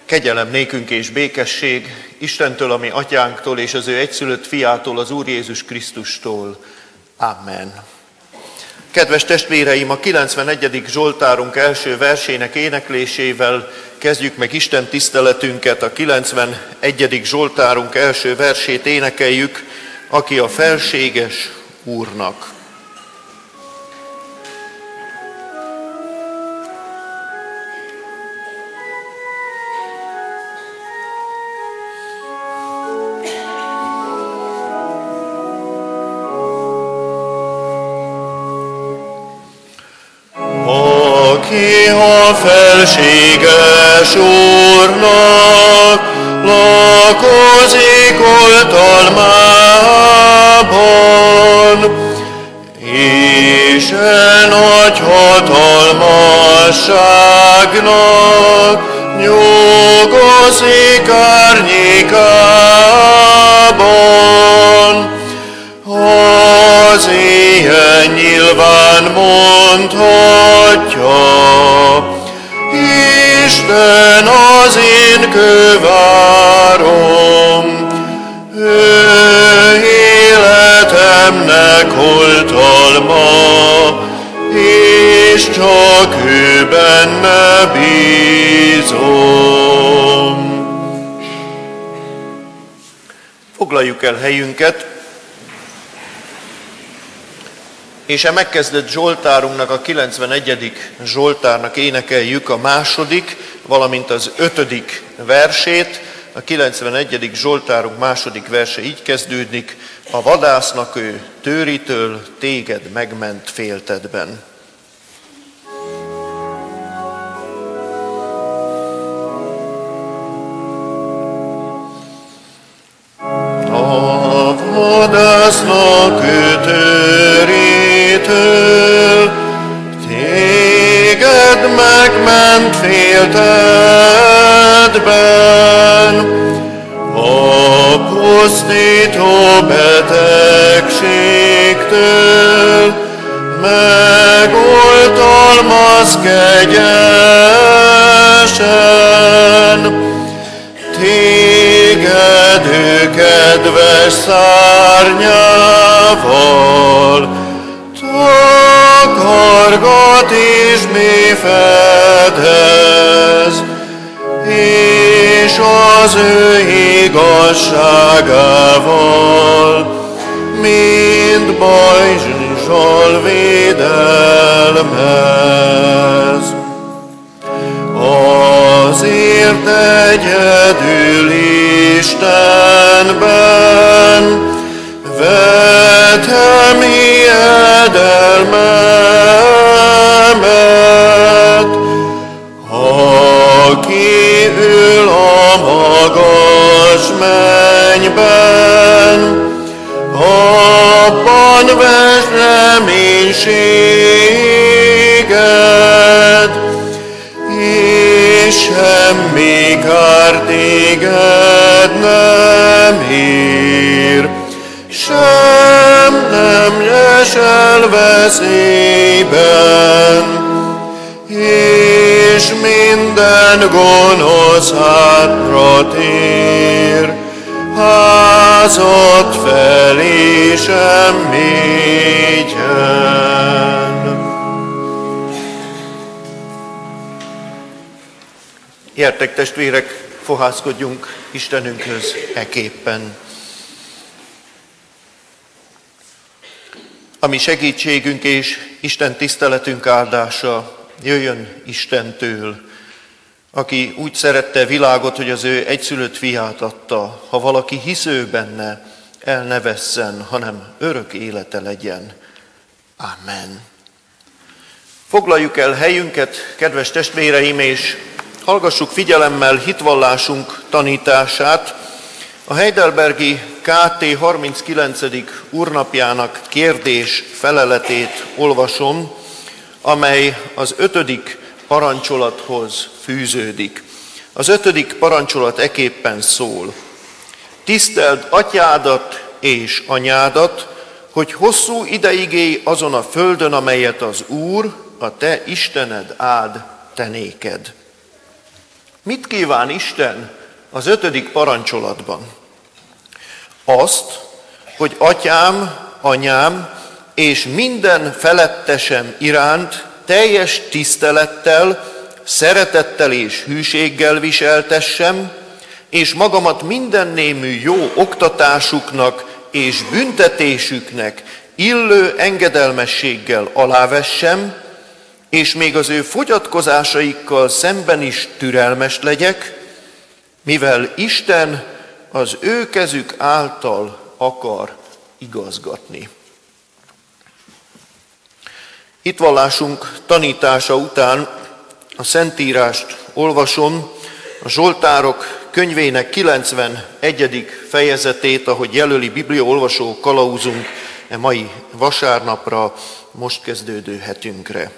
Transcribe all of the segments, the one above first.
Kegyelem nékünk és békesség Istentől, ami atyánktól, és az ő egyszülött fiától, az Úr Jézus Krisztustól. Amen. Kedves testvéreim, a 91. Zsoltárunk első versének éneklésével kezdjük meg Isten tiszteletünket. A 91. Zsoltárunk első versét énekeljük, aki a felséges Úrnak. Aki a felséges Úrnak lakozik oltalmában, és nagy hatalmasságnak nyugozik árnyékában. Az ilyen nyilván mondhatja, Isten az én kővárom, ő életemnek oltalma, és csak ő benne bízom. Foglaljuk el helyünket, és a megkezdett Zsoltárunknak, a 91. Zsoltárnak énekeljük a második, valamint az 5. versét. A 91. Zsoltárunk második verse így kezdődik: a vadásznak ő tőritől, téged megment féltedben. A vadásznak ő tőritől, téged megment féltedben, a pusztító betegségtől megoltalmaz kegyesen. Téged ő kedves szárnyával takargat és mélyfedez, és az ő igazságával mind bajzsal védelmez. Azért egyedül Istenben vetem hiedelmemet, aki ül a magas mennyben, abban vess reménységet, és semmi kár téged nem ér, sem nem esel veszélyben, és minden gonosz hátra tér, házad felé sem mégyen. Gyertek, testvérek, fohászkodjunk Istenünkhöz eképpen. A mi segítségünk és Isten tiszteletünk áldása jöjjön Istentől, aki úgy szerette világot, hogy az ő egyszülött fiát adta, ha valaki hisz benne, el ne vesszen, hanem örök élete legyen. Amen. Foglaljuk el helyünket, kedves testvéreim, és hallgassuk figyelemmel hitvallásunk tanítását. A heidelbergi KT 39. úrnapjának kérdés-feleletét olvasom, amely az 5. parancsolathoz fűződik. Az 5. parancsolat eképpen szól: tiszteld atyádat és anyádat, hogy hosszú ideig élj azon a földön, amelyet az Úr, a te Istened áld te néked. Mit kíván Isten az 5. parancsolatban? Azt, hogy atyám, anyám és minden felettesem iránt teljes tisztelettel, szeretettel és hűséggel viseltessem, és magamat minden némű jó oktatásuknak és büntetésüknek illő engedelmességgel alávessem, és még az ő fogyatkozásaikkal szemben is türelmes legyek, mivel Isten az ő kezük által akar igazgatni. Hitvallásunk tanítása után a Szentírást olvasom, a Zsoltárok könyvének 91. fejezetét, ahogy jelöli bibliaolvasó kalauzunk e mai vasárnapra, most kezdődő hetünkre.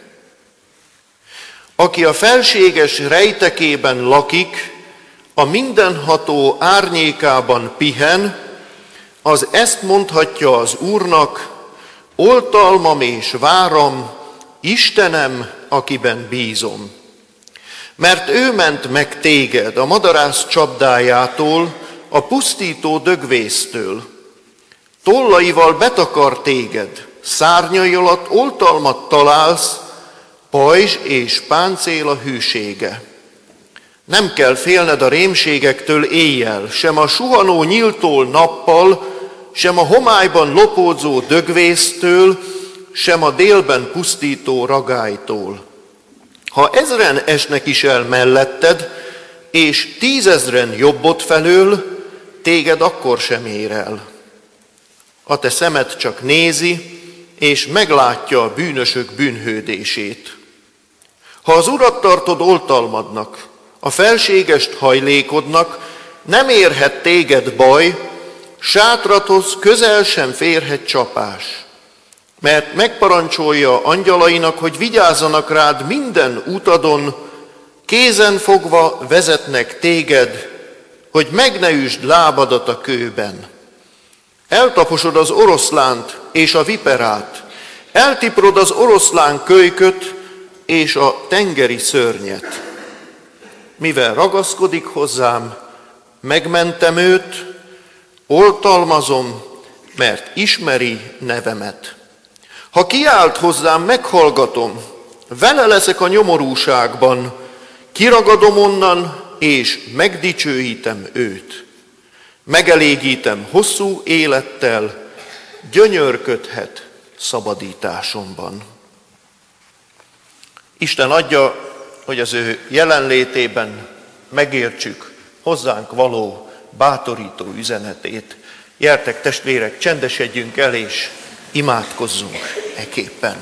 Aki a felséges rejtekében lakik, a mindenható árnyékában pihen, az ezt mondhatja az Úrnak: oltalmam és váram, Istenem, akiben bízom. Mert ő ment meg téged a madarász csapdájától, a pusztító dögvésztől. Tollaival betakar téged, szárnyai alatt oltalmat találsz, pajzs és páncél a hűsége. Nem kell félned a rémségektől éjjel, sem a suhanó nyíltól nappal, sem a homályban lopódzó dögvésztől, sem a délben pusztító ragálytól. Ha 1000 esnek is el melletted, és 10 000 jobbod felől, téged akkor sem ér el. A te szemed csak nézi, és meglátja a bűnösök bűnhődését. Ha az Urat tartod oltalmadnak, a felségest hajlékodnak, nem érhet téged baj, sátrathoz közel sem férhet csapás. Mert megparancsolja angyalainak, hogy vigyázzanak rád minden utadon, kézen fogva vezetnek téged, hogy meg ne üsd lábadat a kőben. Eltaposod az oroszlánt és a viperát, eltiprod az oroszlán kölyköt és a tengeri szörnyet. Mivel ragaszkodik hozzám, megmentem őt, oltalmazom, mert ismeri nevemet. Ha kiált hozzám, meghallgatom, vele leszek a nyomorúságban, kiragadom onnan, és megdicsőítem őt. Megelégítem hosszú élettel, gyönyörködhet szabadításomban. Isten adja, hogy az ő jelenlétében megértsük hozzánk való bátorító üzenetét. Gyertek, testvérek, csendesedjünk el, és imádkozzunk eképpen.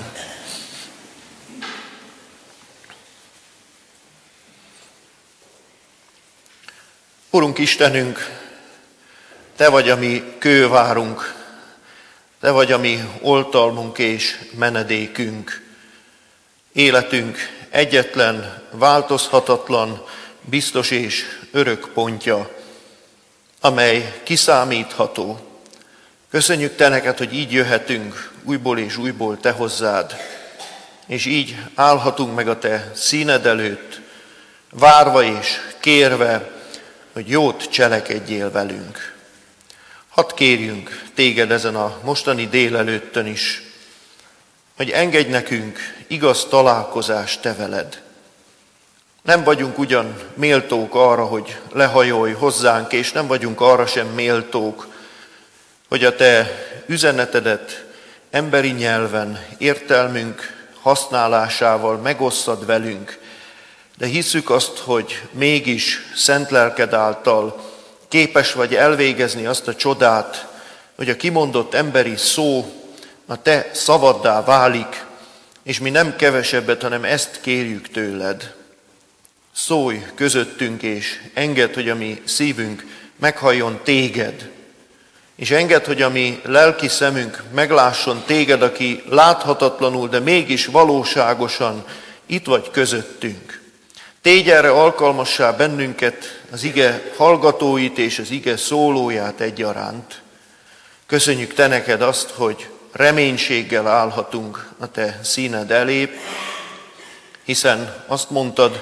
Urunk Istenünk, Te vagy a mi kővárunk, Te vagy a mi oltalmunk és menedékünk. Életünk egyetlen, változhatatlan, biztos és örök pontja, amely kiszámítható. Köszönjük Te neked, hogy így jöhetünk újból és újból Te hozzád, és így állhatunk meg a Te színed előtt, várva és kérve, hogy jót cselekedjél velünk. Hadd kérjünk Téged ezen a mostani délelőttön is, hogy engedj nekünk igaz találkozást Te veled. Nem vagyunk ugyan méltók arra, hogy lehajolj hozzánk, és nem vagyunk arra sem méltók, hogy a Te üzenetedet emberi nyelven, értelmünk használásával megosszad velünk, de hisszük azt, hogy mégis szent lelked által képes vagy elvégezni azt a csodát, hogy a kimondott emberi szó a Te szavaddá válik, és mi nem kevesebbet, hanem ezt kérjük tőled. Szólj közöttünk, és engedd, hogy a mi szívünk meghalljon Téged, és engedd, hogy a mi lelki szemünk meglásson Téged, aki láthatatlanul, de mégis valóságosan itt vagy közöttünk. Tégy erre alkalmassá bennünket, az ige hallgatóit és az ige szólóját egyaránt. Köszönjük Te neked azt, hogy reménységgel állhatunk a Te színed elé, hiszen azt mondtad,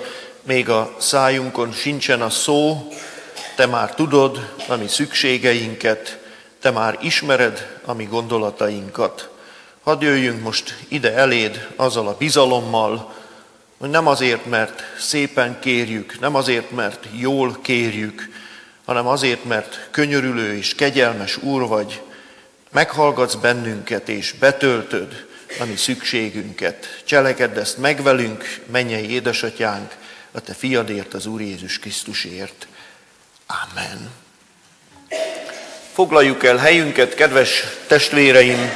még a szájunkon sincsen a szó, te már tudod a mi szükségeinket, te már ismered a mi gondolatainkat. Hadd jöjjünk most ide eléd azzal a bizalommal, hogy nem azért, mert szépen kérjük, nem azért, mert jól kérjük, hanem azért, mert könyörülő és kegyelmes Úr vagy, meghallgatsz bennünket és betöltöd a mi szükségünket. Cselekedj ezt meg velünk, mennyei édesatyánk, a te fiadért, az Úr Jézus Krisztusért. Amen. Foglaljuk el helyünket, kedves testvéreim,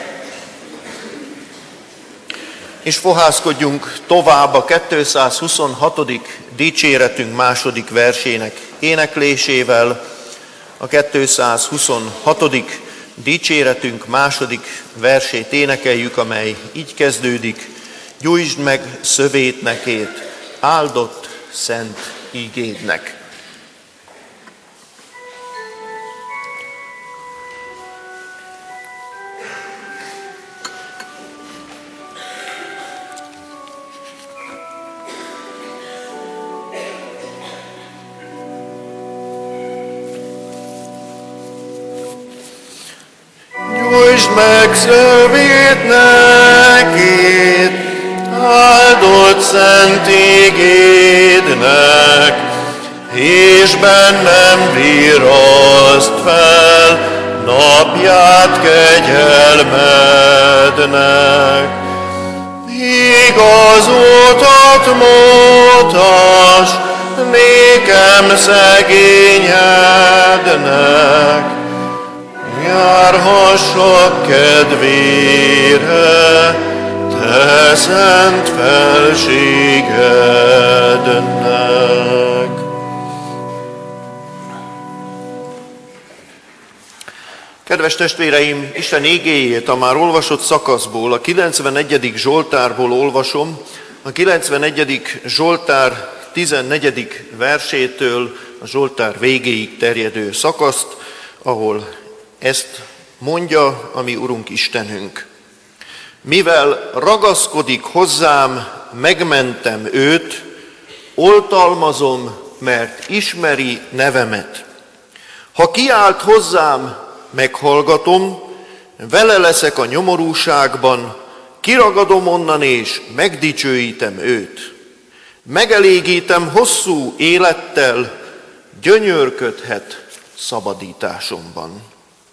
és fohászkodjunk tovább a 226. dicséretünk második versének éneklésével. A 226. dicséretünk második versét énekeljük, amely így kezdődik: gyújtsd meg szövét nekét, áldott szent ígédnek. Gyújtsd meg szövét nekét, áldott szent ígédnek, és bennem virraszt fel napját kegyelmednek. Igaz utat mutas nékem szegényednek, járhassak kedvére, te szent felségednek. Kedves testvéreim, Isten igéjét a már olvasott szakaszból, a 91. Zsoltárból olvasom, a 91. Zsoltár 14. versétől a Zsoltár végéig terjedő szakaszt, ahol ezt mondja a mi Urunk Istenünk. Mivel ragaszkodik hozzám, megmentem őt, oltalmazom, mert ismeri nevemet. Ha kiált hozzám, meghallgatom, vele leszek a nyomorúságban, kiragadom onnan és megdicsőítem őt. Megelégítem hosszú élettel, gyönyörködhet szabadításomban.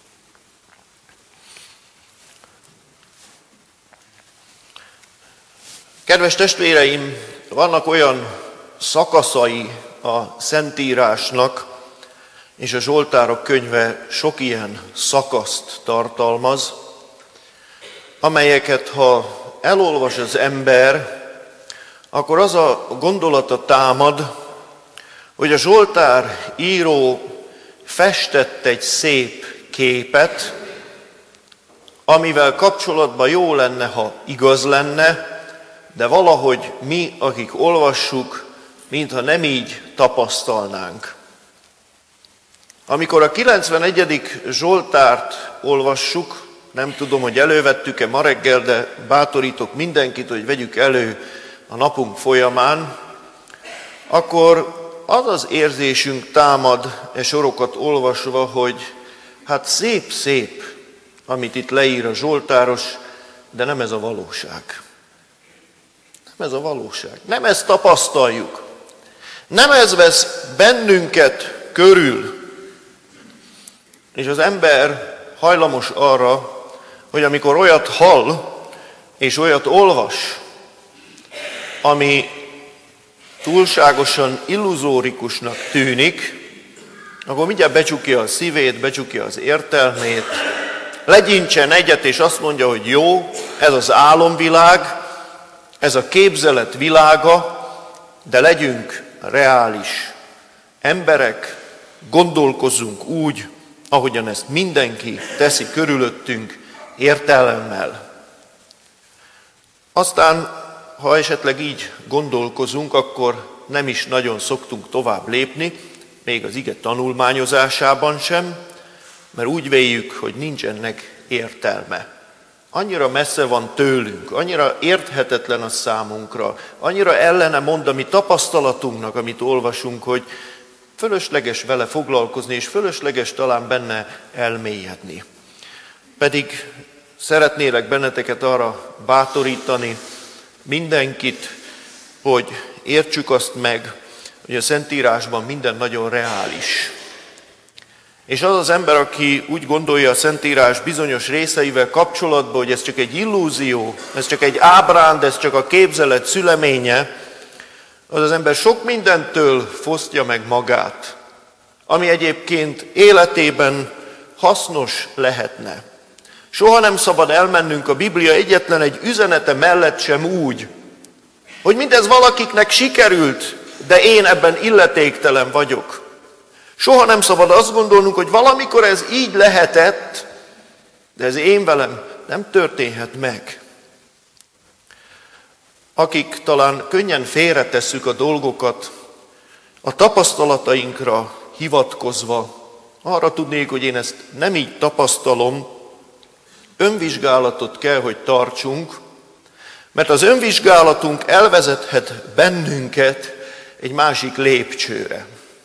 Kedves testvéreim, vannak olyan szakaszai a Szentírásnak, és a Zsoltárok könyve sok ilyen szakaszt tartalmaz, amelyeket ha elolvas az ember, akkor az a gondolata támad, hogy a Zsoltár író festett egy szép képet, amivel kapcsolatban jó lenne, ha igaz lenne, de valahogy mi, akik olvassuk, mintha nem így tapasztalnánk. Amikor a 91. Zsoltárt olvassuk, nem tudom, hogy elővettük-e ma reggel, de bátorítok mindenkit, hogy vegyük elő a napunk folyamán, akkor az az érzésünk támad e sorokat olvasva, hogy hát szép, amit itt leír a Zsoltáros, de nem ez a valóság. Nem ez a valóság. Nem ezt tapasztaljuk. Nem ez vesz bennünket körül. És az ember hajlamos arra, hogy amikor olyat hall, és olyat olvas, ami túlságosan illuzórikusnak tűnik, akkor mindjárt becsukja a szívét, becsukja az értelmét, legyincsen egyet, és azt mondja, hogy jó, ez az álomvilág, ez a képzelet világa, de legyünk reális emberek, gondolkozzunk úgy, ahogyan ezt mindenki teszi körülöttünk, értelemmel. Aztán, ha esetleg így gondolkozunk, akkor nem is nagyon szoktunk tovább lépni, még az ige tanulmányozásában sem, mert úgy véljük, hogy nincs ennek értelme. annyira messze van tőlünk, annyira érthetetlen a számunkra, annyira ellene mond a mi tapasztalatunknak, amit olvasunk, hogy fölösleges vele foglalkozni, és fölösleges talán benne elmélyedni. Pedig szeretnélek benneteket arra bátorítani, mindenkit, hogy értsük azt meg, hogy a Szentírásban minden nagyon reális. És az az ember, aki úgy gondolja a Szentírás bizonyos részeivel kapcsolatban, hogy ez csak egy illúzió, ez csak egy ábránd, ez csak a képzelet szüleménye, az az ember sok mindentől fosztja meg magát, ami egyébként életében hasznos lehetne. Soha nem szabad elmennünk a Biblia egyetlen egy üzenete mellett sem úgy, hogy mindez valakiknek sikerült, de én ebben illetéktelen vagyok. Soha nem szabad azt gondolnunk, hogy valamikor ez így lehetett, de ez én velem nem történhet meg. Akik talán könnyen félretesszük a dolgokat, a tapasztalatainkra hivatkozva, arra tudnék, hogy én ezt nem így tapasztalom, önvizsgálatot kell, hogy tartsunk, mert az önvizsgálatunk elvezethet bennünket egy másik lépcsőre.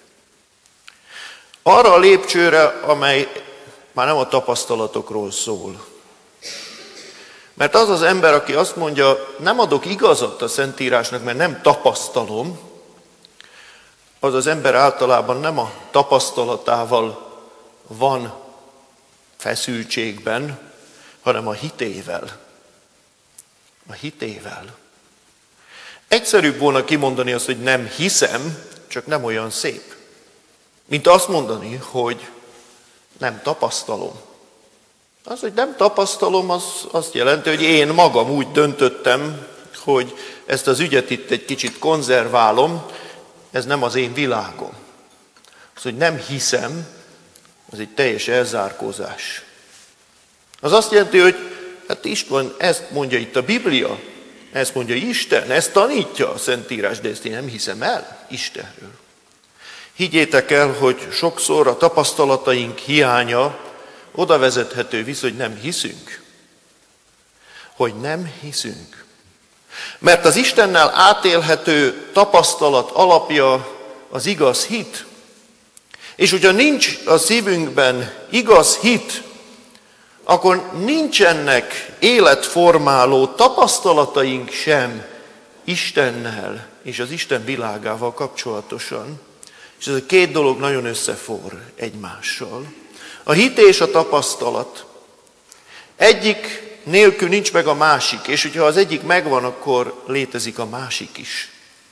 Arra a lépcsőre, amely már nem a tapasztalatokról szól. Mert az az ember, aki azt mondja, nem adok igazat a Szentírásnak, mert nem tapasztalom, az az ember általában nem a tapasztalatával van feszültségben, hanem a hitével. A hitével. Egyszerűbb volna kimondani azt, hogy nem hiszem, csak nem olyan szép. Mint azt mondani, hogy nem tapasztalom. Az, hogy nem tapasztalom, az azt jelenti, hogy én magam úgy döntöttem, hogy ezt az ügyet itt egy kicsit konzerválom, ez nem az én világom. Az, hogy nem hiszem, az egy teljes elzárkózás. Az azt jelenti, hogy hát István, ezt mondja itt a Biblia, ezt mondja Isten, ezt tanítja a Szentírás, de ezt én nem hiszem el Istenről. Higgyétek el, hogy sokszor a tapasztalataink hiánya oda vezethető vissza, hogy nem hiszünk. Hogy nem hiszünk. Mert az Istennel átélhető tapasztalat alapja az igaz hit. És hogyha nincs a szívünkben igaz hit, akkor nincsenek életformáló tapasztalataink sem Istennel és az Isten világával kapcsolatosan. És ez a két dolog nagyon összeforr egymással. A hit és a tapasztalat. Egyik nélkül nincs meg a másik, és hogyha az egyik megvan, akkor létezik a másik is.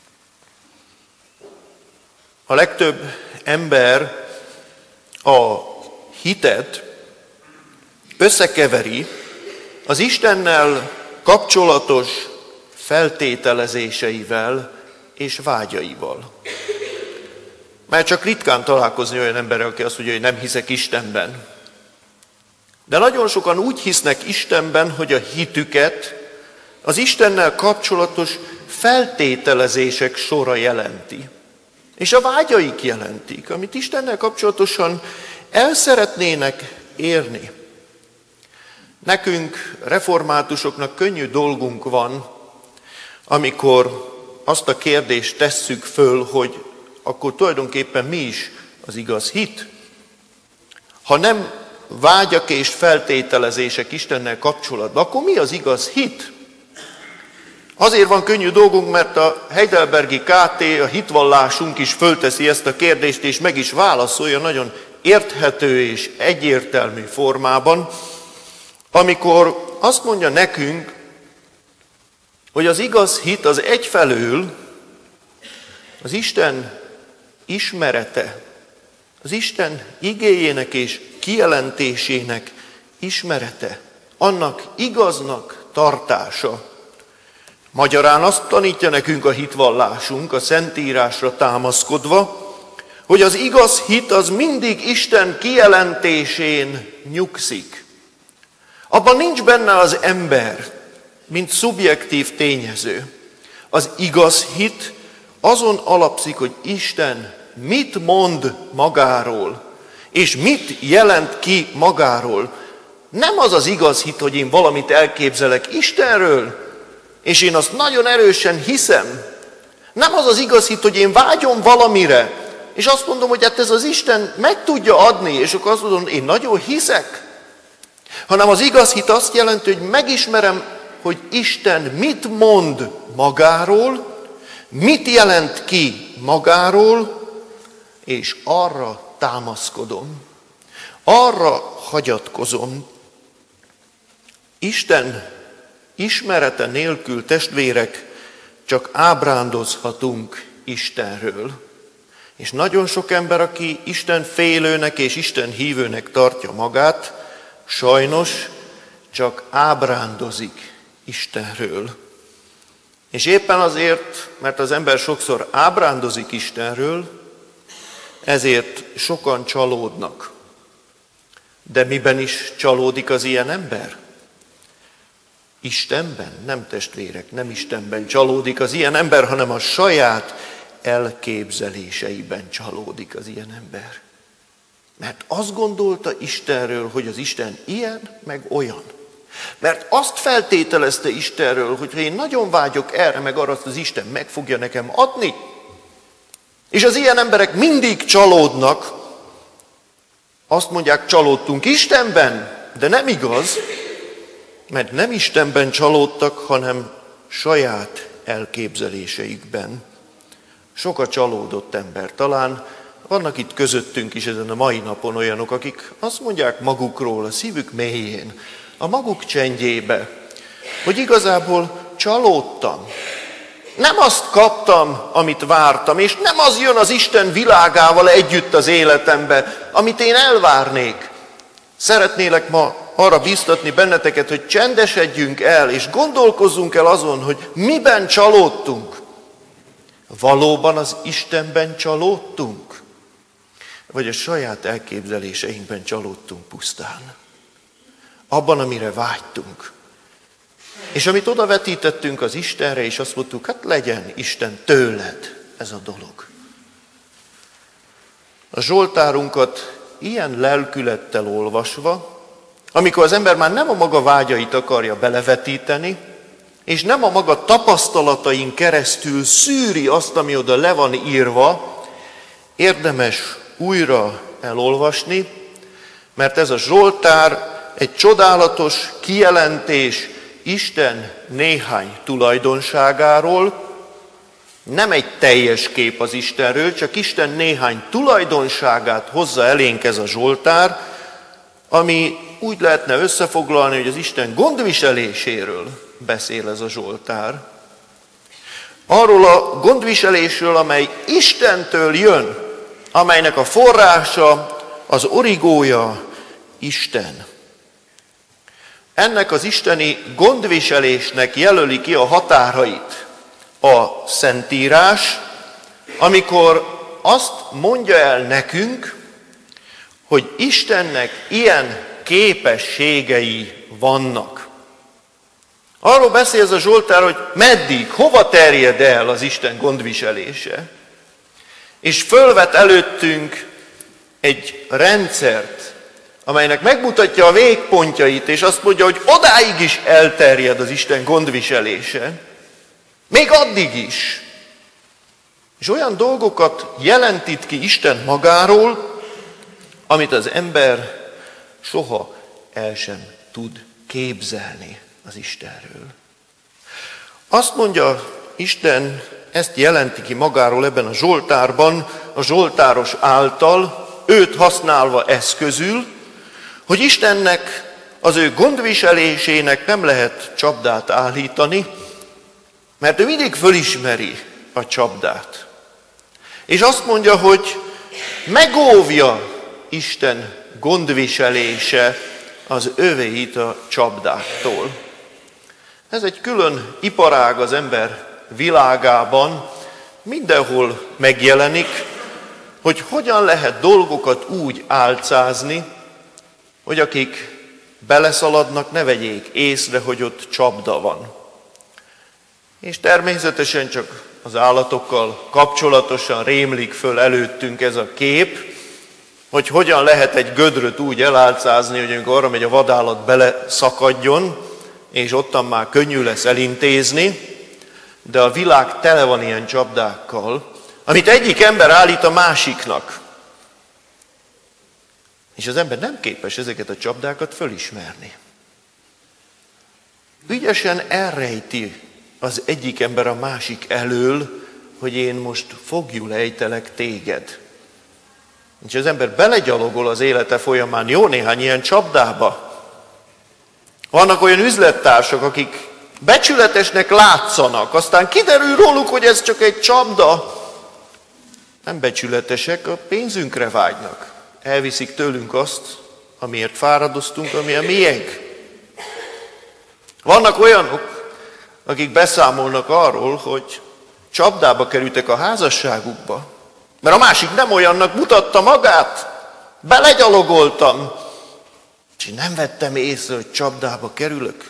A legtöbb ember a hitet összekeveri az Istennel kapcsolatos feltételezéseivel és vágyaival. Mert csak ritkán találkozni olyan emberrel, aki azt mondja, hogy nem hiszek Istenben. De nagyon sokan úgy hisznek Istenben, hogy a hitüket az Istennel kapcsolatos feltételezések sora jelenti. És a vágyaik jelentik, amit Istennel kapcsolatosan el szeretnének érni. Nekünk, reformátusoknak könnyű dolgunk van, amikor azt a kérdést tesszük föl, hogy akkor tulajdonképpen mi is az igaz hit? Ha nem vágyak és feltételezések Istennel kapcsolatban, akkor mi az igaz hit? Azért van könnyű dolgunk, mert a Heidelbergi KT, a hitvallásunk is fölteszi ezt a kérdést, és meg is válaszolja nagyon érthető és egyértelmű formában, amikor azt mondja nekünk, hogy az igaz hit az egyfelől az Isten ismerete, az Isten igéjének és kijelentésének ismerete, annak igaznak tartása. Magyarán azt tanítja nekünk a hitvallásunk, a Szentírásra támaszkodva, hogy az igaz hit az mindig Isten kijelentésén nyugszik. Abban nincs benne az ember, mint szubjektív tényező. Az igaz hit azon alapszik, hogy Isten mit mond magáról, és mit jelent ki magáról. Nem az az igaz hit, hogy én valamit elképzelek Istenről, és én azt nagyon erősen hiszem. Nem az az igaz hit, hogy én vágyom valamire, és azt mondom, hogy hát ez az Isten meg tudja adni, és akkor azt mondom, én nagyon hiszek. Hanem az igaz hit azt jelenti, hogy megismerem, hogy Isten mit mond magáról, mit jelent ki magáról, és arra támaszkodom, arra hagyatkozom. Isten ismerete nélkül, testvérek, csak ábrándozhatunk Istenről. És nagyon sok ember, aki Isten félőnek és Isten hívőnek tartja magát, sajnos csak ábrándozik Istenről. És éppen azért, mert az ember sokszor ábrándozik Istenről, ezért sokan csalódnak. De miben is csalódik az ilyen ember? Istenben? Nem testvérek, nem Istenben csalódik az ilyen ember, hanem a saját elképzeléseiben csalódik az ilyen ember. Mert azt gondolta Istenről, hogy az Isten ilyen, meg olyan. Mert azt feltételezte Istenről, hogy ha én nagyon vágyok erre, meg arra, azt az Isten meg fogja nekem adni. És az ilyen emberek mindig csalódnak, azt mondják, csalódtunk Istenben, de nem igaz, mert nem Istenben csalódtak, hanem saját elképzeléseikben. Sok a csalódott ember. Talán vannak itt közöttünk is ezen a mai napon olyanok, akik azt mondják magukról a szívük mélyén, a maguk csendjébe, hogy igazából csalódtam. Nem azt kaptam, amit vártam, és nem az jön az Isten világával együtt az életembe, amit én elvárnék. Szeretnélek ma arra bíztatni benneteket, hogy csendesedjünk el, és gondolkozzunk el azon, hogy miben csalódtunk. Valóban az Istenben csalódtunk? Vagy a saját elképzeléseinkben csalódtunk pusztán? Abban, amire vágytunk. És amit oda vetítettünk az Istenre, és azt mondtuk, hát legyen Isten tőled ez a dolog. A Zsoltárunkat ilyen lelkülettel olvasva, amikor az ember már nem a maga vágyait akarja belevetíteni, és nem a maga tapasztalatain keresztül szűri azt, ami oda le van írva, érdemes újra elolvasni, mert ez a Zsoltár egy csodálatos kijelentés Isten néhány tulajdonságáról, nem egy teljes kép az Istenről, csak Isten néhány tulajdonságát hozza elénk ez a Zsoltár, ami úgy lehetne összefoglalni, hogy az Isten gondviseléséről beszél ez a Zsoltár. Arról a gondviselésről, amely Istentől jön, amelynek a forrása, az origója Isten. Ennek az isteni gondviselésnek jelöli ki a határait a Szentírás, amikor azt mondja el nekünk, hogy Istennek ilyen képességei vannak. Arról beszél ez a Zsoltár, hogy meddig, hova terjed el az Isten gondviselése. És fölvet előttünk egy rendszert, amelynek megmutatja a végpontjait, és azt mondja, hogy odáig is elterjed az Isten gondviselése, még addig is. És olyan dolgokat jelent itt ki Isten magáról, amit az ember soha el sem tud képzelni az Istenről. Azt mondja Isten, ezt jelenti ki magáról ebben a Zsoltárban, a zsoltáros által, őt használva eszközül, hogy Istennek, az ő gondviselésének nem lehet csapdát állítani, mert ő mindig fölismeri a csapdát. És azt mondja, hogy megóvja Isten gondviselése az övéit a csapdáktól. Ez egy külön iparág az ember világában, mindenhol megjelenik, hogy hogyan lehet dolgokat úgy álcázni, hogy akik beleszaladnak, ne vegyék észre, hogy ott csapda van. És természetesen csak az állatokkal kapcsolatosan rémlik föl előttünk ez a kép, hogy hogyan lehet egy gödröt úgy elálcázni, hogy amikor arra megy a vadállat, bele szakadjon, és ottan már könnyű lesz elintézni, de a világ tele van ilyen csapdákkal, amit egyik ember állít a másiknak. És az ember nem képes ezeket a csapdákat fölismerni. Ügyesen elrejti az egyik ember a másik elől, hogy én most fogjul ejtelek téged. És az ember belegyalogol az élete folyamán jó néhány ilyen csapdába. Vannak olyan üzlettársak, akik becsületesnek látszanak, aztán kiderül róluk, hogy ez csak egy csapda. Nem becsületesek, a pénzünkre vágynak. Elviszik tőlünk azt, amiért fáradoztunk, ami a miénk. Vannak olyanok, akik beszámolnak arról, hogy csapdába kerültek a házasságukba, mert a másik nem olyannak mutatta magát. Belegyalogoltam, és én nem vettem észre, hogy csapdába kerülök.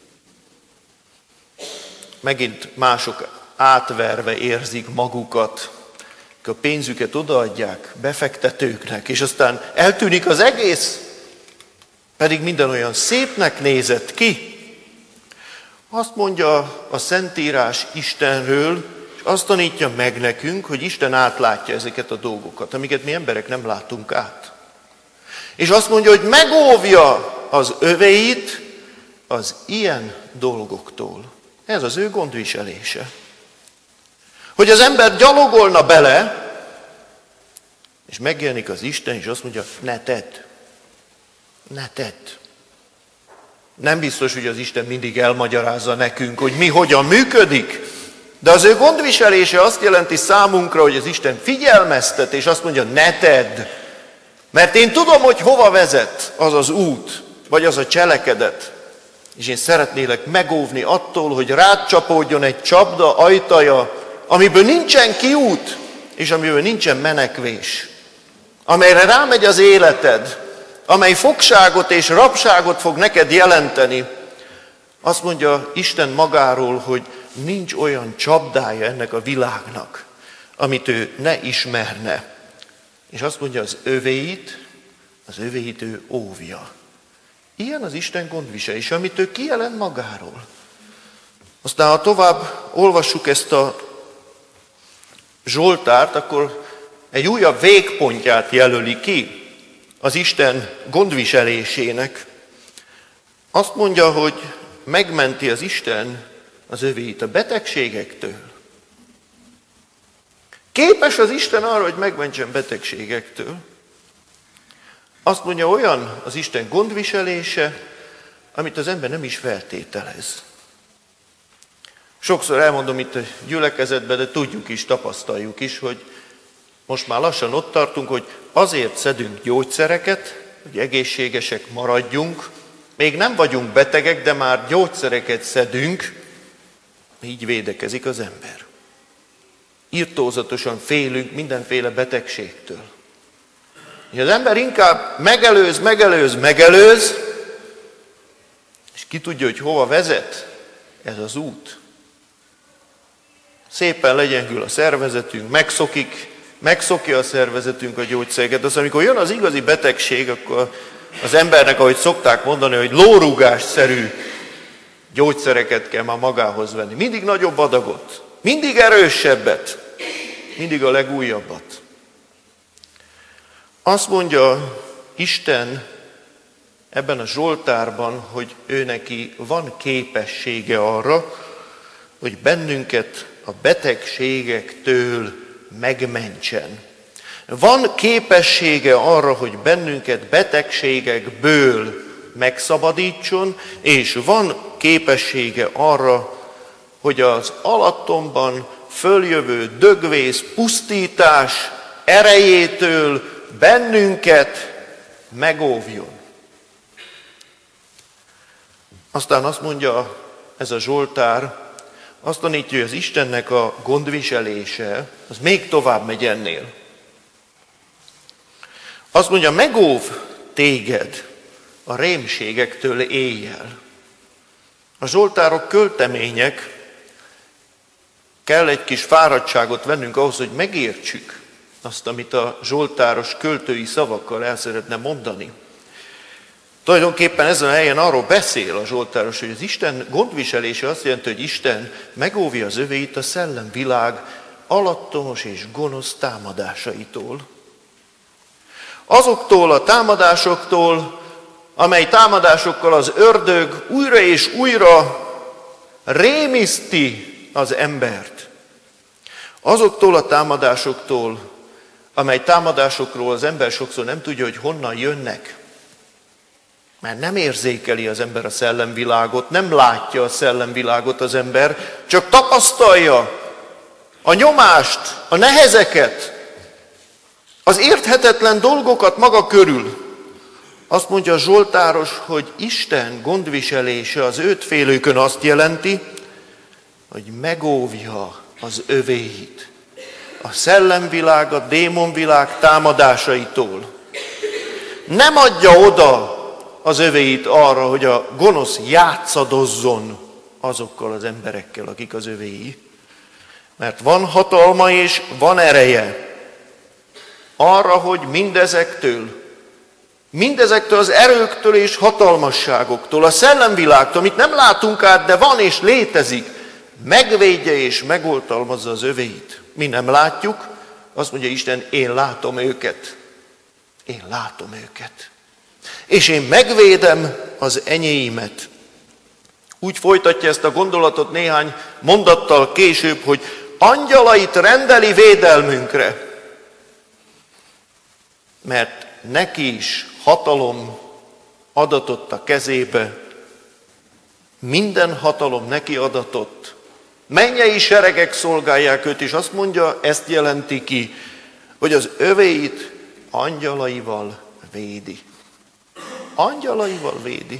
Megint mások átverve érzik magukat, a pénzüket odaadják befektetőknek, és aztán eltűnik az egész, pedig minden olyan szépnek nézett ki. Azt mondja a Szentírás Istenről, és azt tanítja meg nekünk, hogy Isten átlátja ezeket a dolgokat, amiket mi emberek nem látunk át. És azt mondja, hogy megóvja az övéit az ilyen dolgoktól. Ez az ő gondviselése. Hogy az ember gyalogolna bele, és megjelenik az Isten, és azt mondja, ne tedd. Ne tedd. Nem biztos, hogy az Isten mindig elmagyarázza nekünk, hogy mi hogyan működik, de az ő gondviselése azt jelenti számunkra, hogy az Isten figyelmeztet, és azt mondja, ne tedd. Mert én tudom, hogy hova vezet az az út, vagy az a cselekedet. És én szeretnélek megóvni attól, hogy rád csapódjon egy csapda ajtaja, amiből nincsen kiút, és amiből nincsen menekvés. Amelyre rámegy az életed, amely fogságot és rabságot fog neked jelenteni. Azt mondja Isten magáról, hogy nincs olyan csapdája ennek a világnak, amit ő ne ismerne. És azt mondja, az övéit ő óvja. Ilyen az Isten gondviselése, amit ő kijelent magáról. Aztán, ha tovább olvassuk ezt a Zsoltárt, akkor egy újabb végpontját jelöli ki az Isten gondviselésének. Azt mondja, hogy megmenti az Isten az övéit a betegségektől. Képes az Isten arra, hogy megmentsen betegségektől. Azt mondja, olyan az Isten gondviselése, amit az ember nem is feltételez. Sokszor elmondom itt a gyülekezetben, de tudjuk is, tapasztaljuk is, hogy most már lassan ott tartunk, hogy azért szedünk gyógyszereket, hogy egészségesek maradjunk. Még nem vagyunk betegek, de már gyógyszereket szedünk, így védekezik az ember. Irtózatosan félünk mindenféle betegségtől. És az ember inkább megelőz, és ki tudja, hogy hova vezet ez az út. Szépen legyengül a szervezetünk, megszokja a szervezetünk a gyógyszereket. Az, amikor jön az igazi betegség, akkor az embernek, ahogy szokták mondani, hogy lórúgásszerű gyógyszereket kell már magához venni. Mindig nagyobb adagot, mindig erősebbet, mindig a legújabbat. Azt mondja Isten ebben a Zsoltárban, hogy ő neki van képessége arra, hogy bennünket a betegségektől megmentsen. Van képessége arra, hogy bennünket betegségekből megszabadítson, és van képessége arra, hogy az alattomban följövő dögvész, pusztítás erejétől bennünket megóvjon. Aztán azt mondja ez a Zsoltár, azt tanítja, hogy az Istennek a gondviselése, az még tovább megy ennél. Azt mondja, megóv téged a rémségektől éjjel. A zsoltárok költemények, kell egy kis fáradtságot vennünk ahhoz, hogy megértsük, azt, amit a zsoltáros költői szavakkal el szeretne mondani. Tulajdonképpen ezen a helyen arról beszél a zsoltáros, hogy az Isten gondviselése azt jelenti, hogy Isten megóvja az övéit a szellemvilág alattomos és gonosz támadásaitól. Azoktól a támadásoktól, amely támadásokkal az ördög újra és újra rémiszti az embert. Azoktól a támadásoktól, amely támadásokról az ember sokszor nem tudja, hogy honnan jönnek. Mert nem érzékeli az ember a szellemvilágot, nem látja a szellemvilágot az ember, csak tapasztalja a nyomást, a nehezeket, az érthetetlen dolgokat maga körül. Azt mondja a zsoltáros, hogy Isten gondviselése az őt félőkön azt jelenti, hogy megóvja az övéit a szellemvilág, a démonvilág támadásaitól. Nem adja oda az övéit arra, hogy a gonosz játszadozzon azokkal az emberekkel, akik az övéi. Mert van hatalma és van ereje arra, hogy mindezektől az erőktől és hatalmasságoktól, a szellemvilágtól, amit nem látunk át, de van és létezik, megvédje és megoltalmazza az övéit. Mi nem látjuk, azt mondja Isten, én látom őket. Én látom őket. És én megvédem az enyéimet. Úgy folytatja ezt a gondolatot néhány mondattal később, hogy angyalait rendeli védelmünkre. Mert neki is hatalom adatott a kezébe, minden hatalom neki adatott. Mennyei seregek szolgálják őt, és azt mondja, ezt jelenti ki, hogy az övéit angyalaival védi. Angyalaival védi.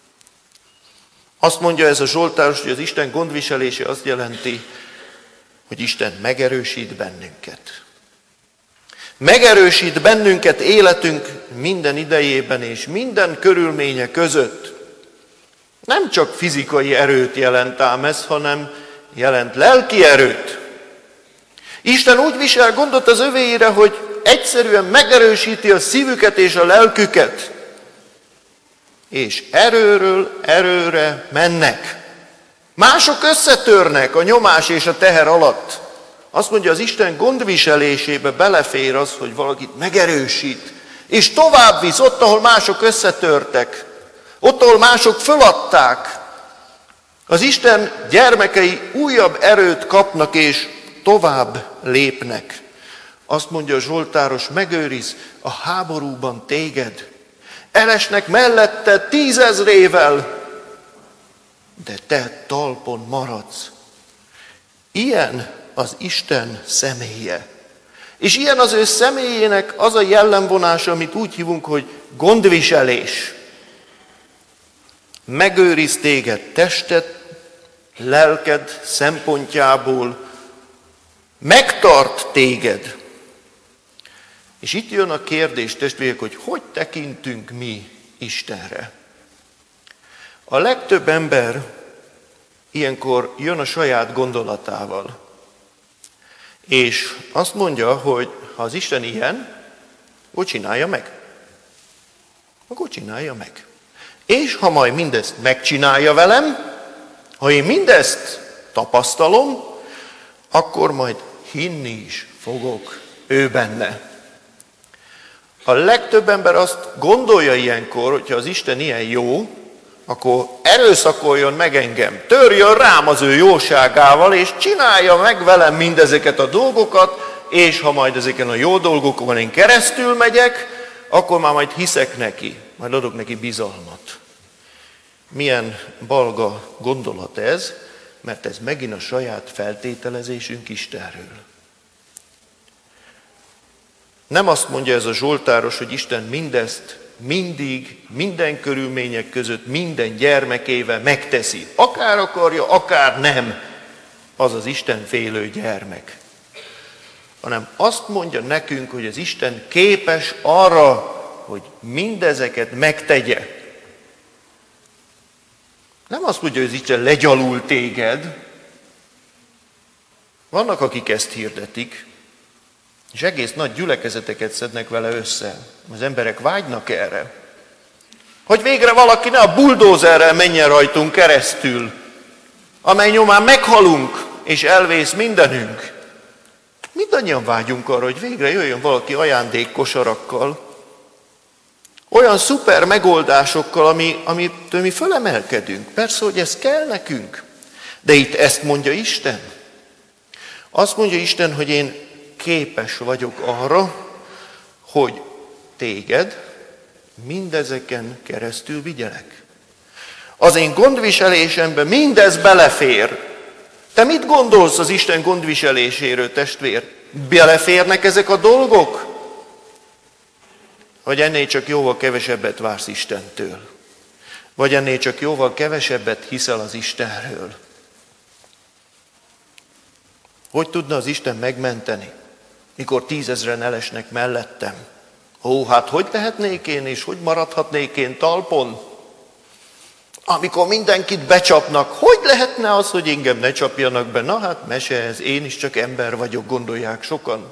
Azt mondja ez a zsoltáros, hogy az Isten gondviselése azt jelenti, hogy Isten megerősít bennünket. Megerősít bennünket életünk minden idejében és minden körülménye között. Nem csak fizikai erőt jelent ám ez, hanem jelent lelki erőt. Isten úgy visel gondot az övéire, hogy egyszerűen megerősíti a szívüket és a lelküket. És erőről erőre mennek. Mások összetörnek a nyomás és a teher alatt. Azt mondja, az Isten gondviselésébe belefér az, hogy valakit megerősít. És tovább visz ott, ahol mások összetörtek. Ott, ahol mások föladták. Az Isten gyermekei újabb erőt kapnak és tovább lépnek. Azt mondja a zsoltáros, megőriz a háborúban téged. Elesnek mellette 10 000-ével, de te talpon maradsz. Ilyen az Isten személye. És ilyen az ő személyének az a jellemvonása, amit úgy hívunk, hogy gondviselés. Megőriz téged tested, lelked szempontjából, megtart téged. És itt jön a kérdés, testvérek, hogy tekintünk mi Istenre. A legtöbb ember ilyenkor jön a saját gondolatával. És azt mondja, hogy ha az Isten ilyen, akkor csinálja meg. Akkor csinálja meg. És ha majd mindezt megcsinálja velem, ha én mindezt tapasztalom, akkor majd hinni is fogok ő benne. A legtöbb ember azt gondolja ilyenkor, hogyha az Isten ilyen jó, akkor erőszakoljon meg engem, törjön rám az ő jóságával, és csinálja meg velem mindezeket a dolgokat, és ha majd ezeken a jó dolgokon én keresztül megyek, akkor már majd hiszek neki, majd adok neki bizalmat. Milyen balga gondolat ez, mert ez megint a saját feltételezésünk Istenről. Nem azt mondja ez a zsoltáros, hogy Isten mindezt mindig, minden körülmények között, minden gyermekével megteszi. Akár akarja, akár nem, az az Isten félő gyermek. Hanem azt mondja nekünk, hogy az Isten képes arra, hogy mindezeket megtegye. Nem azt mondja, hogy az Isten legyalul téged. Vannak, akik ezt hirdetik. És egész nagy gyülekezeteket szednek vele össze. Az emberek vágynak erre. Hogy végre valaki ne a buldózerrel menjen rajtunk keresztül, amely nyomán meghalunk, és elvész mindenünk. Mindannyian vágyunk arra, hogy végre jöjjön valaki ajándékkosarakkal, olyan szuper megoldásokkal, amitől mi fölemelkedünk. Persze, hogy ez kell nekünk. De itt ezt mondja Isten. Azt mondja Isten, hogy én képes vagyok arra, hogy téged mindezeken keresztül vigyelek. Az én gondviselésemben mindez belefér. Te mit gondolsz az Isten gondviseléséről, testvér? Beleférnek ezek a dolgok? Vagy ennél csak jóval kevesebbet vársz Istentől? Vagy ennél csak jóval kevesebbet hiszel az Istenről? Hogy tudna az Isten megmenteni, mikor 10 000-en elesnek mellettem? Hát hogy lehetnék én, és hogy maradhatnék én talpon? Amikor mindenkit becsapnak, hogy lehetne az, hogy engem ne csapjanak be? Na hát mese ez, én is csak ember vagyok, gondolják sokan.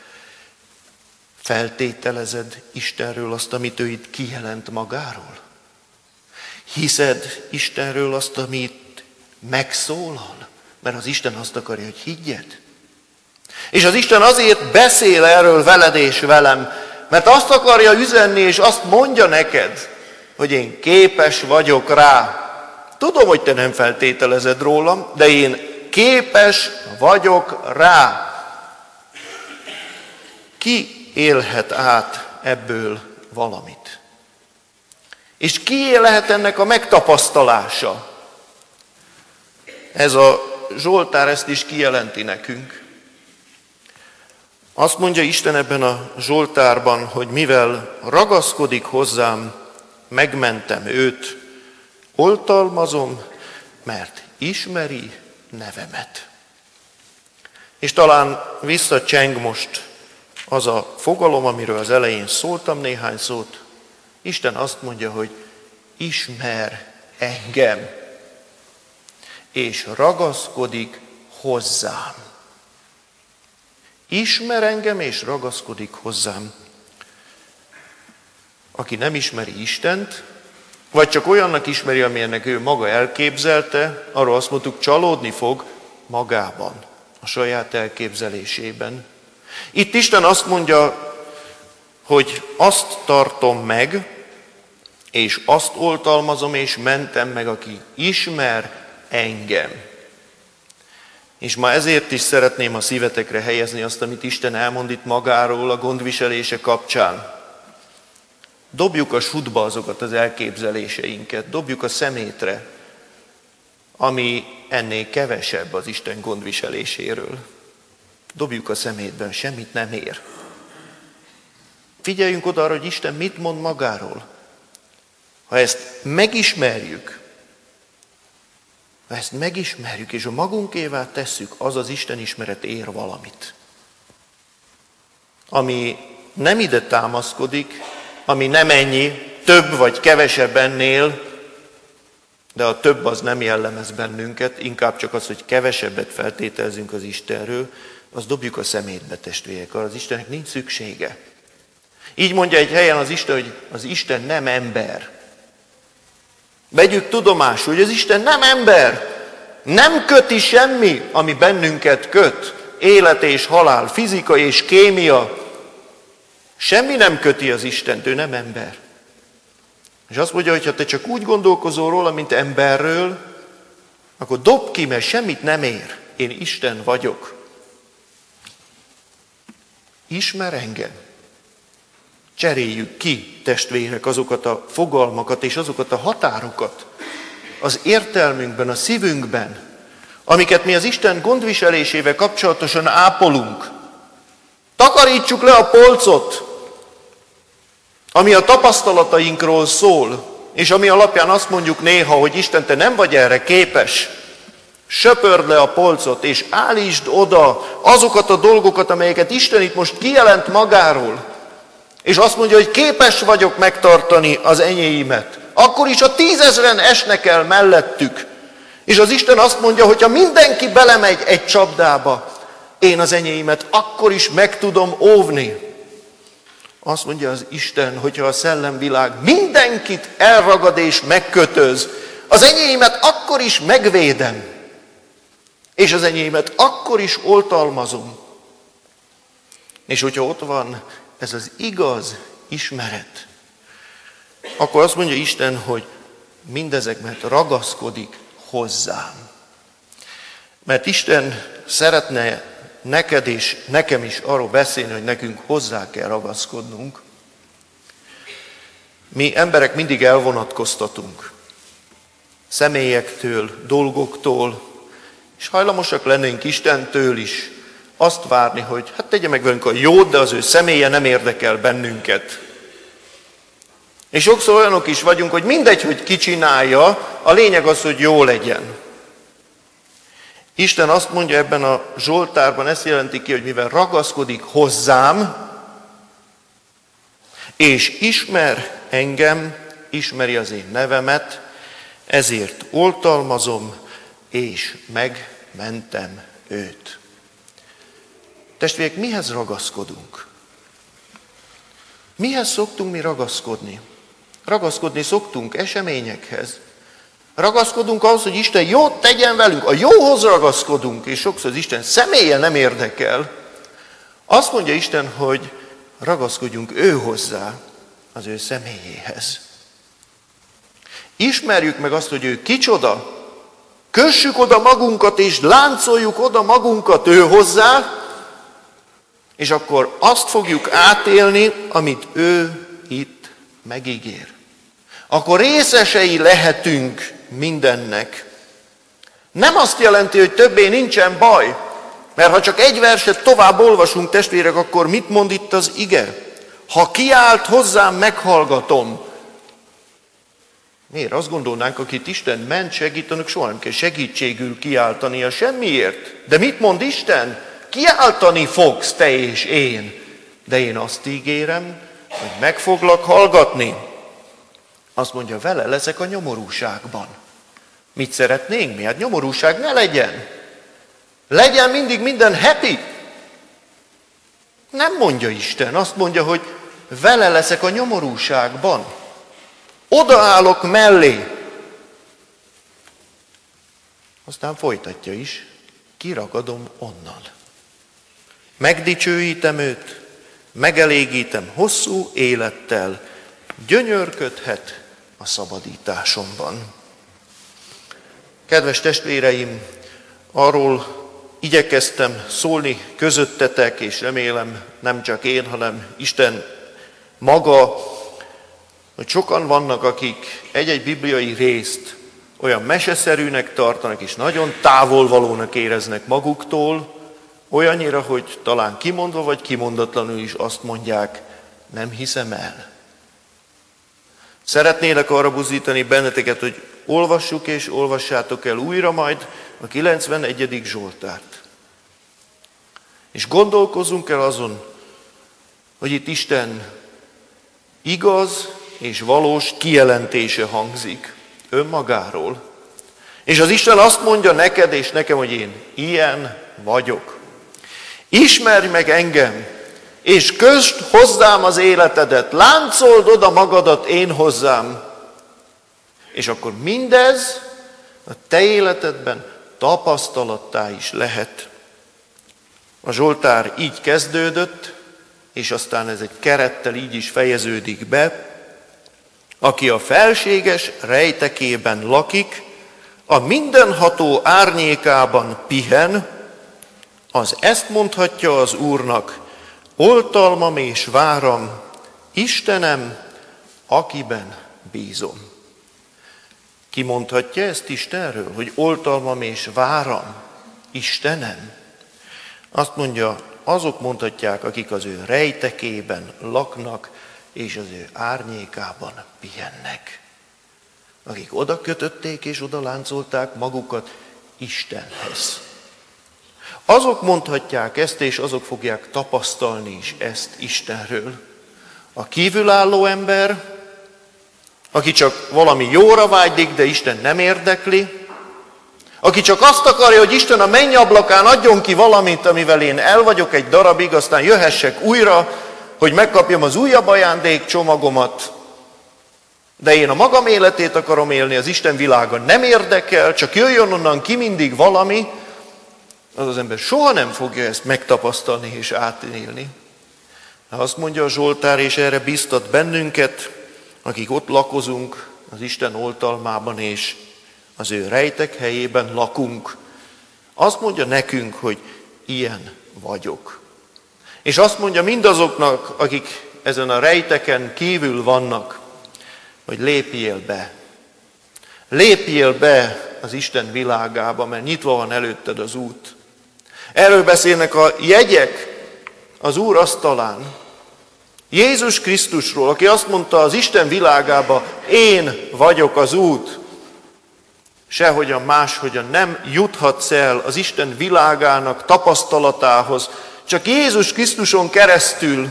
Feltételezed Istenről azt, amit ő itt kijelent magáról? Hiszed Istenről azt, amit megszólal? Mert az Isten azt akarja, hogy higgyed. És az Isten azért beszél erről veled és velem, mert azt akarja üzenni, és azt mondja neked, hogy én képes vagyok rá. Tudom, hogy te nem feltételezed rólam, de én képes vagyok rá. Ki élhet át ebből valamit? És kié lehet ennek a megtapasztalása? Ez a Zsoltár ezt is kijelenti nekünk. Azt mondja Isten ebben a Zsoltárban, hogy mivel ragaszkodik hozzám, megmentem őt, oltalmazom, mert ismeri nevemet. És talán visszacseng most az a fogalom, amiről az elején szóltam néhány szót. Isten azt mondja, hogy ismer engem, és ragaszkodik hozzám. Ismer engem, és ragaszkodik hozzám. Aki nem ismeri Istent, vagy csak olyannak ismeri, amilyennek ő maga elképzelte, arról azt mondtuk, csalódni fog magában, a saját elképzelésében. Itt Isten azt mondja, hogy azt tartom meg, és azt oltalmazom, és mentem meg, aki ismer engem. És ma ezért is szeretném a szívetekre helyezni azt, amit Isten elmond itt magáról a gondviselése kapcsán. Dobjuk a sutba azokat az elképzeléseinket, dobjuk a szemétre, ami ennél kevesebb az Isten gondviseléséről. Dobjuk a szemétben, semmit nem ér. Figyeljünk oda arra, hogy Isten mit mond magáról. Ha ezt megismerjük, és a magunkévá tesszük, az az Isten ismeret ér valamit. Ami nem ide támaszkodik, ami nem ennyi, több vagy kevesebb ennél, de a több az nem jellemez bennünket, inkább csak az, hogy kevesebbet feltételezünk az Istenről, azt dobjuk a szemétbe, testvérek, arra az Istennek nincs szüksége. Így mondja egy helyen az Isten, hogy az Isten nem ember. Vegyük tudomásul, hogy az Isten nem ember. Nem köti semmi, ami bennünket köt. Élet és halál, fizika és kémia. Semmi nem köti az Istent, ő nem ember. És azt mondja, hogy ha te csak úgy gondolkozol róla, mint emberről, akkor dobd ki, mert semmit nem ér. Én Isten vagyok. Ismer engem. Cseréljük ki, testvérek, azokat a fogalmakat és azokat a határokat az értelmünkben, a szívünkben, amiket mi az Isten gondviselésével kapcsolatosan ápolunk. Takarítsuk le a polcot, ami a tapasztalatainkról szól, és ami alapján azt mondjuk néha, hogy Isten, te nem vagy erre képes. Söpörd le a polcot, és állítsd oda azokat a dolgokat, amelyeket Isten itt most kijelent magáról. És azt mondja, hogy képes vagyok megtartani az enyéimet. Akkor is a 10 000-en esnek el mellettük. És az Isten azt mondja, hogy ha mindenki belemegy egy csapdába, én az enyéimet akkor is meg tudom óvni. Azt mondja az Isten, hogyha a szellemvilág mindenkit elragad és megkötöz, az enyéimet akkor is megvédem, és az enyéimet akkor is oltalmazom. És hogyha ott van ez az igaz ismeret, akkor azt mondja Isten, hogy mindezekben ragaszkodik hozzám. Mert Isten szeretne neked és nekem is arról beszélni, hogy nekünk hozzá kell ragaszkodnunk. Mi emberek mindig elvonatkoztatunk személyektől, dolgoktól, és hajlamosak lennénk Istentől is azt várni, hogy hát tegye meg velünk a jót, de az ő személye nem érdekel bennünket. És sokszor olyanok is vagyunk, hogy mindegy, hogy ki csinálja, a lényeg az, hogy jó legyen. Isten azt mondja ebben a Zsoltárban, ezt jelenti ki, hogy mivel ragaszkodik hozzám, és ismer engem, ismeri az én nevemet, ezért oltalmazom, és megmentem őt. Testvérek, mihez ragaszkodunk? Mihez szoktunk mi ragaszkodni? Ragaszkodni szoktunk eseményekhez. Ragaszkodunk ahhoz, hogy Isten jót tegyen velünk. A jóhoz ragaszkodunk, és sokszor az Isten személye nem érdekel. Azt mondja Isten, hogy ragaszkodjunk ő hozzá, az ő személyéhez. Ismerjük meg azt, hogy ő kicsoda, kössük oda magunkat, és láncoljuk oda magunkat ő hozzá, és akkor azt fogjuk átélni, amit ő itt megígér. Akkor részesei lehetünk mindennek. Nem azt jelenti, hogy többé nincsen baj, mert ha csak egy verset tovább olvasunk, testvérek, akkor mit mond itt az ige? Ha kiált hozzám, meghallgatom. Miért? Azt gondolnánk, akit Isten ment segítenek, soha nem kell segítségül kiáltania semmiért. De mit mond Isten? Kiáltani fogsz te és én. De én azt ígérem, hogy meg foglak hallgatni. Azt mondja, vele leszek a nyomorúságban. Mit szeretnénk mi? Hát nyomorúság ne legyen. Legyen mindig minden happy. Nem mondja Isten, azt mondja, hogy vele leszek a nyomorúságban. Odaállok mellé. Aztán folytatja is, kiragadom onnan. Megdicsőítem őt, megelégítem hosszú élettel, gyönyörködhet a szabadításomban. Kedves testvéreim, arról igyekeztem szólni közöttetek, és remélem nem csak én, hanem Isten maga, hogy sokan vannak, akik egy-egy bibliai részt olyan meseszerűnek tartanak, és nagyon távolvalónak éreznek maguktól, olyannyira, hogy talán kimondva vagy kimondatlanul is azt mondják, nem hiszem el. Szeretnélek arra buzdítani benneteket, hogy olvassuk és olvassátok el újra majd a 91. Zsoltárt. És gondolkozzunk el azon, hogy itt Isten igaz és valós kijelentése hangzik önmagáról. És az Isten azt mondja neked és nekem, hogy én ilyen vagyok. Ismerj meg engem, és közd hozzám az életedet, láncold oda magadat én hozzám. És akkor mindez a te életedben tapasztalattá is lehet. A Zsoltár így kezdődött, és aztán ez egy kerettel így is fejeződik be. Aki a felséges rejtekében lakik, a mindenható árnyékában pihen, az ezt mondhatja az Úrnak, oltalmam és váram, Istenem, akiben bízom. Ki mondhatja ezt Istenről, hogy oltalmam és váram, Istenem? Azt mondja, azok mondhatják, akik az ő rejtekében laknak, és az ő árnyékában pihennek. Akik oda kötötték és oda láncolták magukat Istenhez. Azok mondhatják ezt, és azok fogják tapasztalni is ezt Istenről. A kívülálló ember, aki csak valami jóra vágyik, de Isten nem érdekli, Aki csak azt akarja, hogy Isten a mennyablakán adjon ki valamit, amivel én el vagyok egy darabig, aztán jöhessek újra, hogy megkapjam az újabb ajándékcsomagomat, de én a magam életét akarom élni, az Isten világa nem érdekel, csak jöjjön onnan ki mindig valami, az ember soha nem fogja ezt megtapasztalni és átélni. Azt mondja a Zsoltár, és erre biztat bennünket, akik ott lakozunk az Isten oltalmában, és az ő rejtek helyében lakunk. Azt mondja nekünk, hogy ilyen vagyok. És azt mondja mindazoknak, akik ezen a rejteken kívül vannak, hogy lépjél be. Lépjél be az Isten világába, mert nyitva van előtted az út. Erről beszélnek a jegyek az Úr asztalán. Jézus Krisztusról, aki azt mondta az Isten világába, én vagyok az út. Sehogyan máshogyan nem juthatsz el az Isten világának tapasztalatához, csak Jézus Krisztuson keresztül.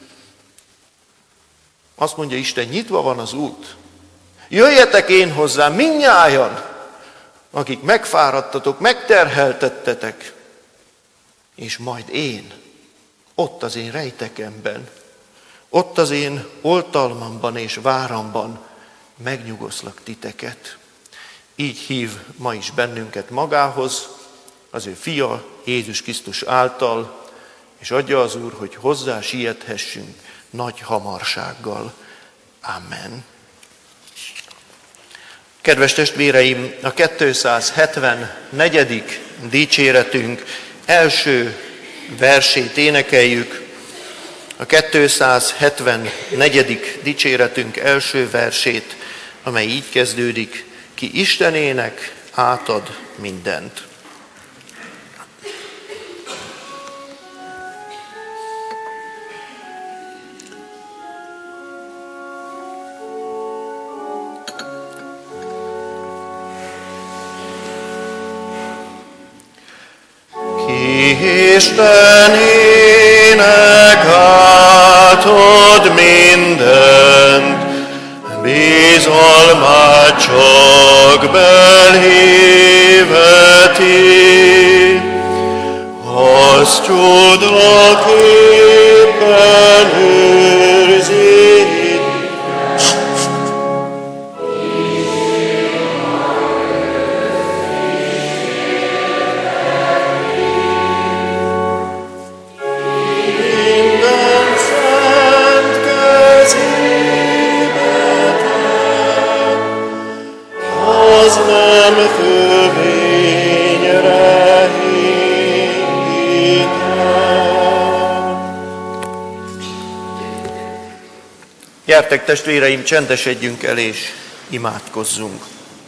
Azt mondja Isten, nyitva van az út. Jöjjetek én hozzám, mindnyájan, akik megfáradtatok, megterheltettetek, és majd én, ott az én rejtekemben, ott az én oltalmamban és váramban megnyugoszlak titeket. Így hív ma is bennünket magához, az ő fia Jézus Krisztus által, és adja az Úr, hogy hozzá siethessünk nagy hamarsággal. Amen. Kedves testvéreim, a 274. dicséretünk első versét énekeljük. A 274. dicséretünk első versét, amely így kezdődik: ki Istenének átad mindent. Istenének átad mindent, bizalmát csak belhíveti, azt csodaképpen őrzi. Gyertek, testvéreim, csendesedjünk el és imádkozzunk.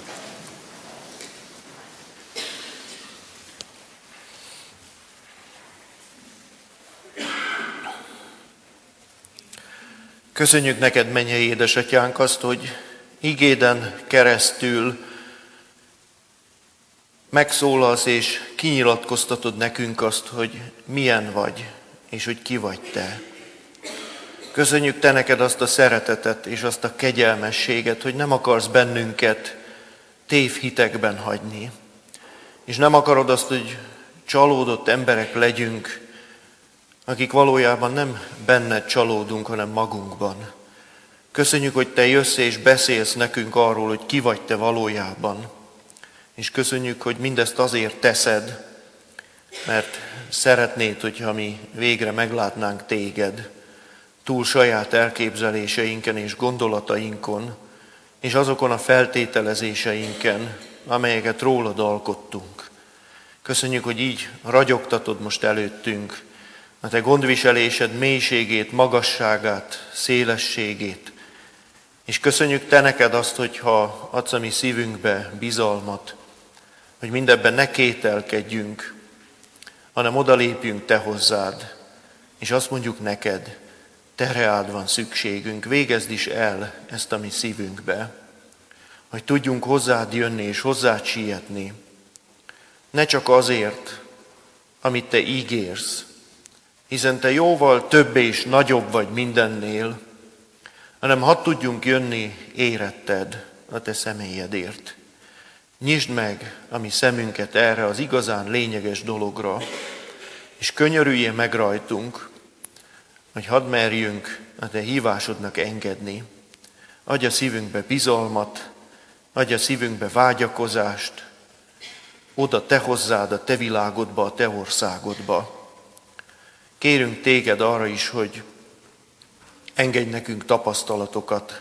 Köszönjük neked, mennyei édesatyánk, azt, hogy igéden keresztül megszólalsz és kinyilatkoztatod nekünk azt, hogy milyen vagy, és hogy ki vagy te. Köszönjük te neked azt a szeretetet és azt a kegyelmességet, hogy nem akarsz bennünket tévhitekben hagyni. És nem akarod azt, hogy csalódott emberek legyünk, akik valójában nem benned csalódunk, hanem magunkban. Köszönjük, hogy te jössz és beszélsz nekünk arról, hogy ki vagy te valójában. És köszönjük, hogy mindezt azért teszed, mert szeretnéd, hogyha mi végre meglátnánk téged, túl saját elképzeléseinken és gondolatainkon, és azokon a feltételezéseinken, amelyeket rólad alkottunk. Köszönjük, hogy így ragyogtatod most előttünk a te gondviselésed mélységét, magasságát, szélességét, és köszönjük te neked azt, hogyha adsz a mi szívünkbe bizalmat, hogy mindebben ne kételkedjünk, hanem odalépjünk te hozzád, és azt mondjuk neked, te reád van szükségünk, végezd is el ezt a mi szívünkbe, hogy tudjunk hozzád jönni és hozzád sietni. Ne csak azért, amit te ígérsz, hiszen te jóval több és nagyobb vagy mindennél, hanem hadd tudjunk jönni éretted a te személyedért. Nyisd meg a mi szemünket erre az igazán lényeges dologra, és könyörüljél meg rajtunk, hogy hadd merjünk a te hívásodnak engedni. Adj a szívünkbe bizalmat, adj a szívünkbe vágyakozást, oda te hozzád, a te világodba, a te országodba. Kérünk téged arra is, hogy engedj nekünk tapasztalatokat,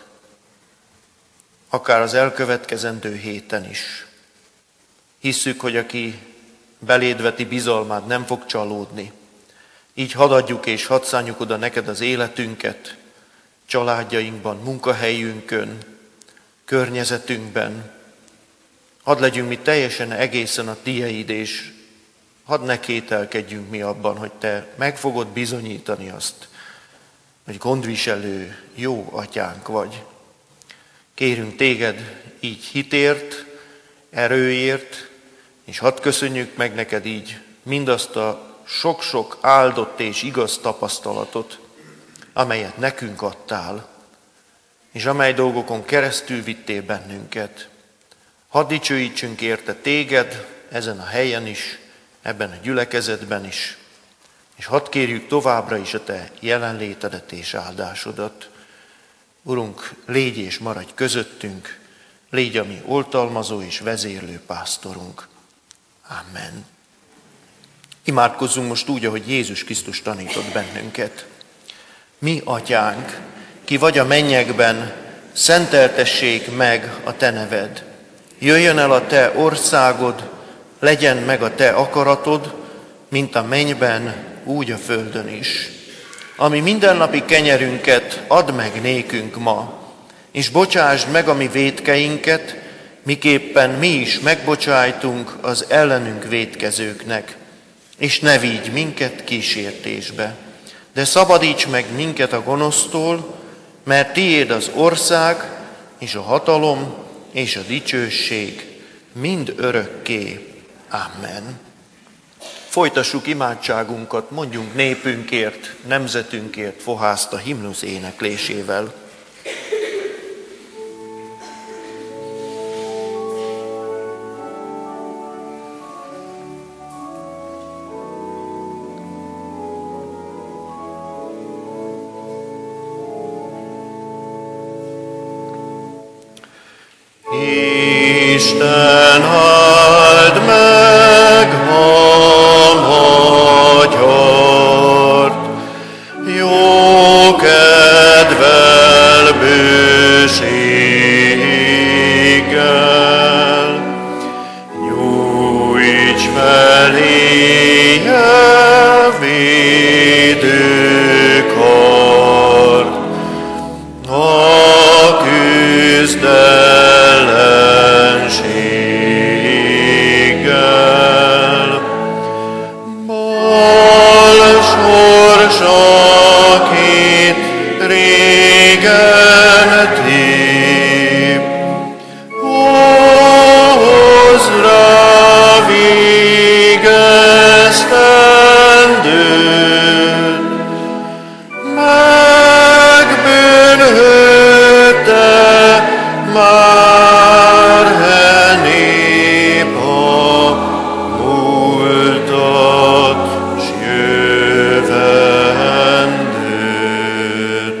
akár az elkövetkezendő héten is. Hisszük, hogy aki beléd veti bizalmád, nem fog csalódni. Így hadd adjuk és hadd szánjuk oda neked az életünket, családjainkban, munkahelyünkön, környezetünkben. Hadd legyünk mi teljesen egészen a tieid, és hadd ne kételkedjünk mi abban, hogy te meg fogod bizonyítani azt, hogy gondviselő, jó atyánk vagy. Kérünk téged így hitért, erőért, és hadd köszönjük meg neked így mindazt a sok-sok áldott és igaz tapasztalatot, amelyet nekünk adtál, és amely dolgokon keresztül vittél bennünket. Hadd dicsőítsünk érte téged ezen a helyen is, ebben a gyülekezetben is, és hadd kérjük továbbra is a te jelenlétedet és áldásodat. Urunk, légy és maradj közöttünk, légy a mi oltalmazó és vezérlő pásztorunk. Amen. Imádkozzunk most úgy, ahogy Jézus Krisztus tanított bennünket. Mi, atyánk, ki vagy a mennyekben, szenteltessék meg a te neved. Jöjjön el a te országod, legyen meg a te akaratod, mint a mennyben, úgy a földön is. Ami mindennapi kenyerünket add meg nékünk ma, és bocsásd meg a mi vétkeinket, miképpen mi is megbocsájtunk az ellenünk vétkezőknek. És ne vigy minket kísértésbe, de szabadíts meg minket a gonosztól, mert tiéd az ország, és a hatalom, és a dicsőség mind örökké. Amen. Folytassuk imádságunkat, mondjunk népünkért, nemzetünkért fohászt a himnusz éneklésével. Isten áld meg a magyart, jó kedvel, bőséggel. Nyújts feléje védőkart, a küzdelenséggel. Bal sorsakét régen tép, hozz rá végeztendőt, megbűnhődte már nép a múltat s jövendőt.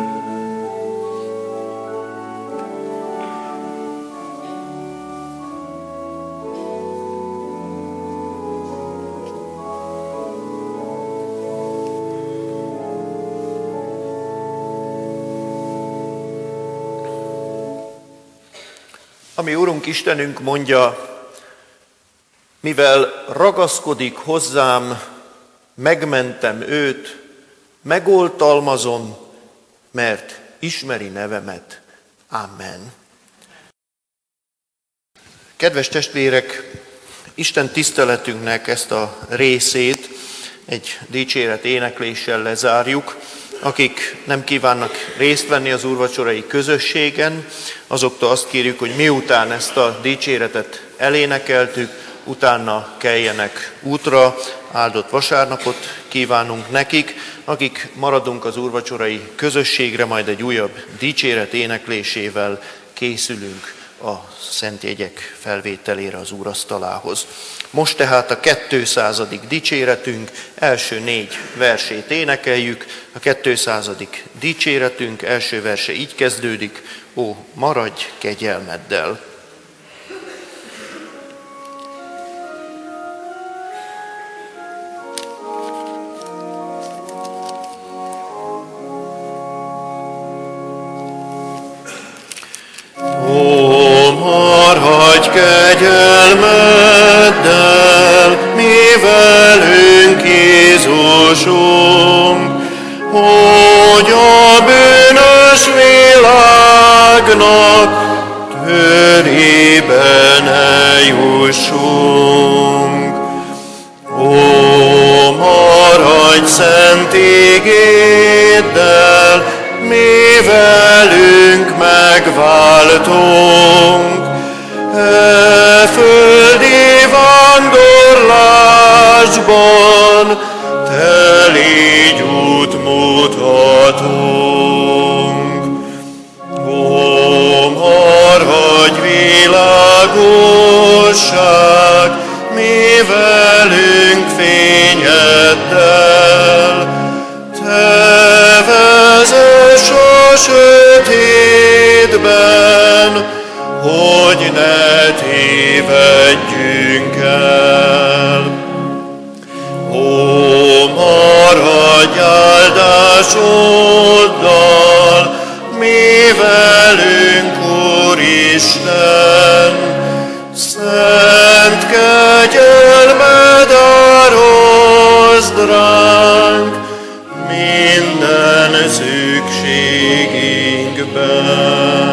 Ami Urunk Istenünk mondja, mivel ragaszkodik hozzám, megmentem őt, megoltalmazom, mert ismeri nevemet. Amen. Kedves testvérek, Isten tiszteletünknek ezt a részét egy dicséret énekléssel lezárjuk. Akik nem kívánnak részt venni az úrvacsorai közösségen, azoktól azt kérjük, hogy miután ezt a dicséretet elénekeltük, utána keljenek útra, áldott vasárnapot kívánunk nekik. Akik maradunk az úrvacsorai közösségre, majd egy újabb dicséret éneklésével készülünk a szent jegyek felvételére az úrasztalához. Most tehát a 200. dicséretünk első 4 versét énekeljük. A 200. dicséretünk első verse így kezdődik: Ó, maradj kegyelmeddel! Maradj kegyelmeddel, mi velünk, Jézusunk, hogy a bűnös világnak törébe ne jussunk. Ó, maradj szent igéddel, mi velünk megváltunk, e földi vándorlásban te légy útmutatónk. Ó, maradj világosság, mi velünk fényeddel, te vezess a sötétben, hogy ne tévedjünk el. Ó, maradj áldásoddal, mi velünk, Úristen, szent kegyelmed áraszd ránk minden szükségünkben.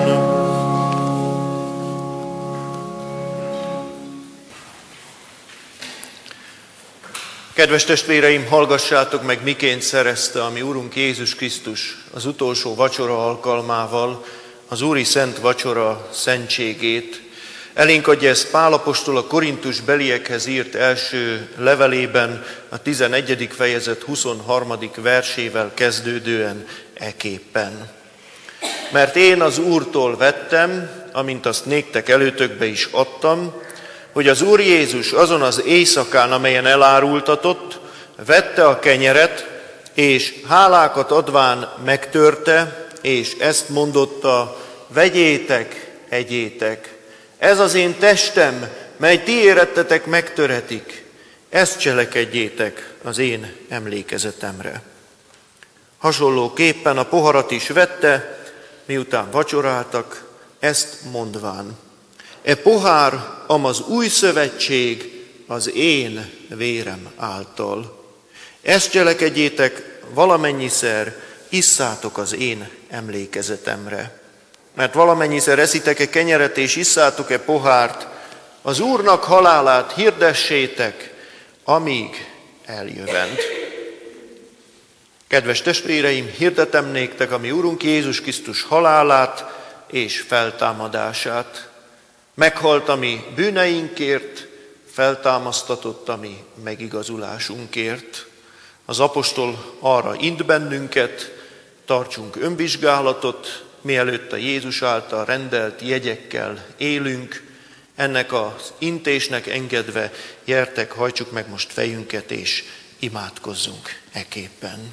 Kedves testvéreim, hallgassátok meg, miként szerezte a mi Urunk Jézus Krisztus az utolsó vacsora alkalmával az Úri Szent Vacsora szentségét. Elénk adja ezt Pál apostol a Korintus beliekhez írt első levelében, a 11. fejezet 23. versével kezdődően eképpen. Mert én az Úrtól vettem, amint azt néktek előtökbe is adtam, hogy az Úr Jézus azon az éjszakán, amelyen elárultatott, vette a kenyeret, és hálákat adván megtörte, és ezt mondotta: vegyétek, egyétek, ez az én testem, mely ti érettetek megtöretik, ezt cselekedjétek az én emlékezetemre. Hasonlóképpen a poharat is vette, miután vacsoráltak, ezt mondván: e pohár, amaz új szövetség az én vérem által. Ezt cselekedjétek valamennyiszer, isszátok az én emlékezetemre. Mert valamennyiszer eszitek-e kenyeret és isszátok-e pohárt, az Úrnak halálát hirdessétek, amíg eljövend. Kedves testvéreim, hirdetem néktek a mi Urunk Jézus Krisztus halálát és feltámadását. Meghalt a mi bűneinkért, feltámasztatott a mi megigazulásunkért. Az apostol arra int bennünket, tartsunk önvizsgálatot, mielőtt a Jézus által rendelt jegyekkel élünk. Ennek az intésnek engedve, gyertek, hajtsuk meg most fejünket, és imádkozzunk eképpen.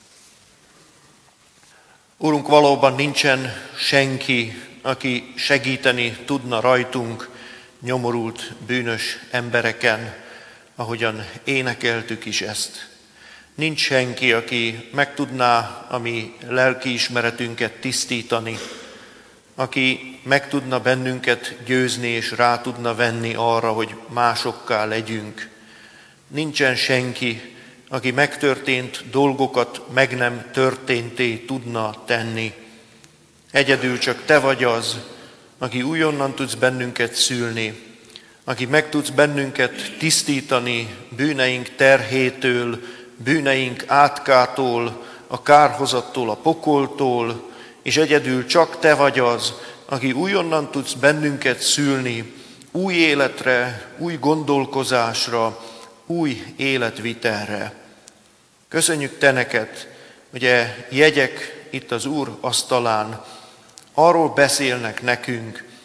Urunk, valóban nincsen senki, aki segíteni tudna rajtunk, nyomorult, bűnös embereken, ahogyan énekeltük is ezt. Nincs senki, aki meg tudná a mi lelkiismeretünket tisztítani, aki meg tudna bennünket győzni és rá tudna venni arra, hogy másokká legyünk. Nincsen senki, aki megtörtént dolgokat meg nem történté tudna tenni. Egyedül csak te vagy az, aki újonnan tudsz bennünket szülni, aki meg tudsz bennünket tisztítani bűneink terhétől, bűneink átkától, a kárhozattól, a pokoltól, és egyedül csak te vagy az, aki újonnan tudsz bennünket szülni új életre, új gondolkozásra, új életvitelre. Köszönjük te neked, hogy a jegyek itt az Úr asztalán arról beszélnek nekünk,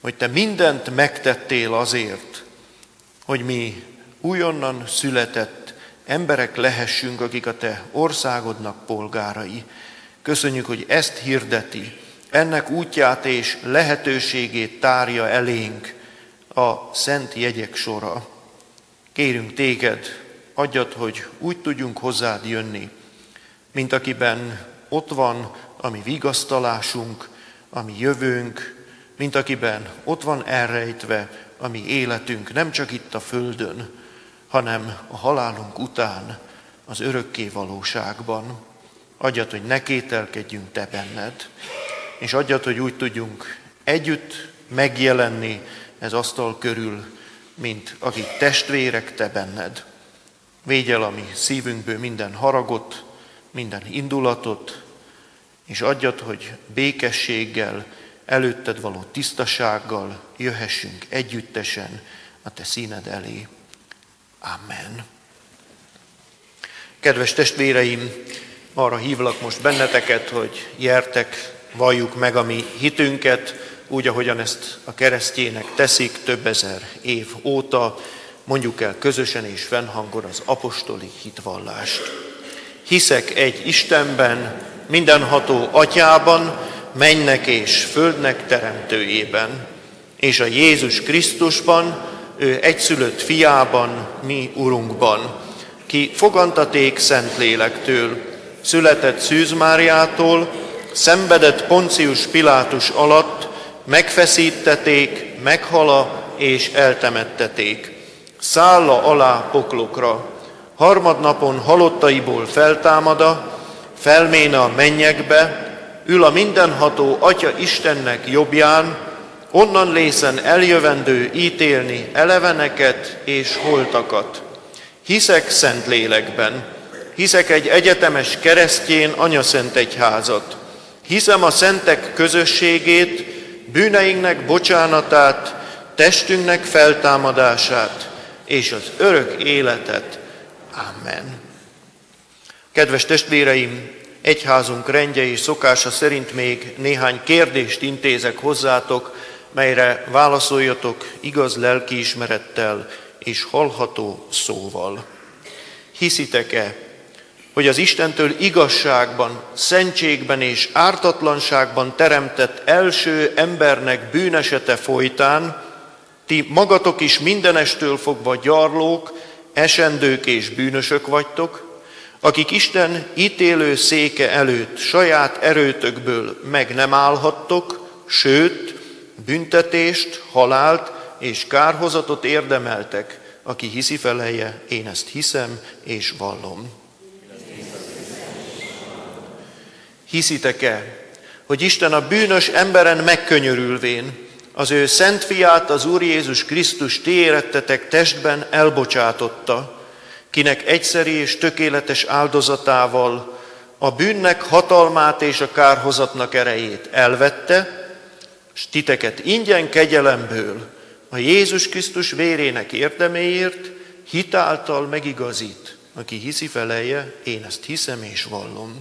hogy te mindent megtettél azért, hogy mi újonnan született emberek lehessünk, akik a te országodnak polgárai. Köszönjük, hogy ezt hirdeti, ennek útját és lehetőségét tárja elénk a szent jegyek sora. Kérünk téged, adjad, hogy úgy tudjunk hozzád jönni, mint akiben ott van a mi vigasztalásunk, a mi jövőnk, mint akiben ott van elrejtve a mi életünk, nem csak itt a földön, hanem a halálunk után, az örökké valóságban. Adjad, hogy ne kételkedjünk te benned, és adjad, hogy úgy tudjunk együtt megjelenni ez asztal körül, mint akik testvérek te benned. Védj el a mi szívünkből minden haragot, minden indulatot, és adjad, hogy békességgel, előtted való tisztasággal jöhessünk együttesen a te színed elé. Amen. Kedves testvéreim, arra hívlak most benneteket, hogy gyertek, valljuk meg a mi hitünket, úgy, ahogyan ezt a keresztjének teszik több ezer év óta, mondjuk el közösen és fennhangon az apostoli hitvallást. Hiszek egy Istenben, mindenható Atyában, mennek és földnek teremtőjében, és a Jézus Krisztusban, ő egyszülött fiában, mi Urunkban, ki fogantaték Szentlélektől, született Szűz Máriától, szenvedett Poncius Pilátus alatt, megfeszítették, meghala és eltemetteték. Szálla alá poklokra, harmadnapon halottaiból feltámada, felméne a mennyekbe, ül a mindenható Atya Istennek jobbján, onnan lészen eljövendő ítélni eleveneket és holtakat. Hiszek Szentlélekben, hiszek egy egyetemes keresztjén anyaszent egyházat, hiszem a szentek közösségét, bűneinknek bocsánatát, testünknek feltámadását és az örök életet. Amen. Kedves testvéreim, egyházunk rendje és szokása szerint még néhány kérdést intézek hozzátok, melyre válaszoljatok igaz lelkiismerettel és hallható szóval. Hiszitek-e, hogy az Istentől igazságban, szentségben és ártatlanságban teremtett első embernek bűnesete folytán ti magatok is mindenestől fogva gyarlók, esendők és bűnösök vagytok, akik Isten ítélő széke előtt saját erőtökből meg nem állhattok, sőt, büntetést, halált és kárhozatot érdemeltek, aki hiszi felelje, én ezt hiszem és vallom. Hiszitek-e, hogy Isten a bűnös emberen megkönyörülvén az ő szent fiát, az Úr Jézus Krisztus ti érettetek testben elbocsátotta, kinek egyszeri és tökéletes áldozatával a bűnnek hatalmát és a kárhozatnak erejét elvette, s titeket ingyen kegyelemből a Jézus Krisztus vérének érdeméért hitáltal megigazít, aki hiszi felelje, én ezt hiszem és vallom.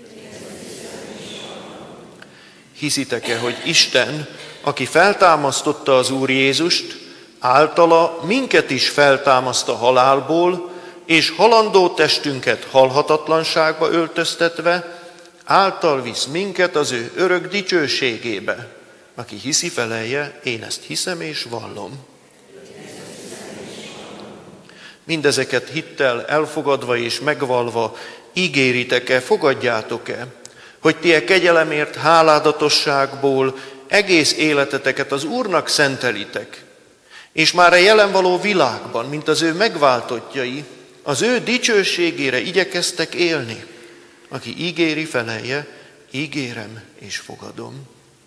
Hiszitek-e, hogy Isten, aki feltámasztotta az Úr Jézust, általa minket is feltámaszt a halálból, és halandó testünket halhatatlanságba öltöztetve, által visz minket az ő örök dicsőségébe. Aki hiszi felelje, én ezt hiszem és vallom. Mindezeket hittel elfogadva és megvalva ígéritek-e, fogadjátok-e, hogy ti e kegyelemért háládatosságból egész életeteket az Úrnak szentelitek, és már a jelen való világban, mint az ő megváltottjai, az ő dicsőségére igyekeztek élni. Aki ígéri, felelje, ígérem és fogadom.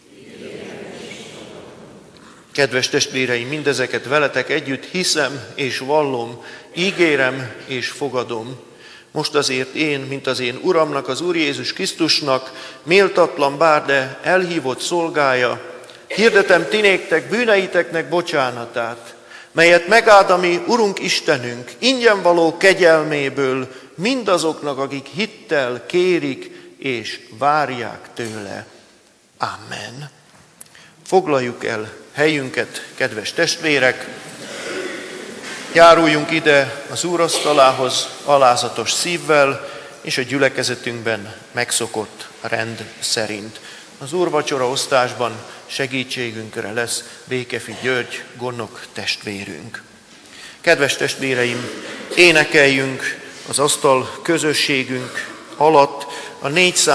Kedves testvéreim, mindezeket veletek együtt hiszem és vallom, ígérem és fogadom. Most azért én, mint az én Uramnak, az Úr Jézus Krisztusnak, méltatlan bár, de elhívott szolgája, hirdetem ti néktek bűneiteknek bocsánatát, melyet megáld a mi Urunk Istenünk, ingyen való kegyelméből mindazoknak, akik hittel kérik és várják tőle. Amen. Foglaljuk el helyünket, kedves testvérek, járuljunk ide az úrasztalához alázatos szívvel, és a gyülekezetünkben megszokott rend szerint. Az úrvacsora osztásban segítségünkre lesz Békefi György gondnok testvérünk. Kedves testvéreim, énekeljünk az asztal közösségünk alatt a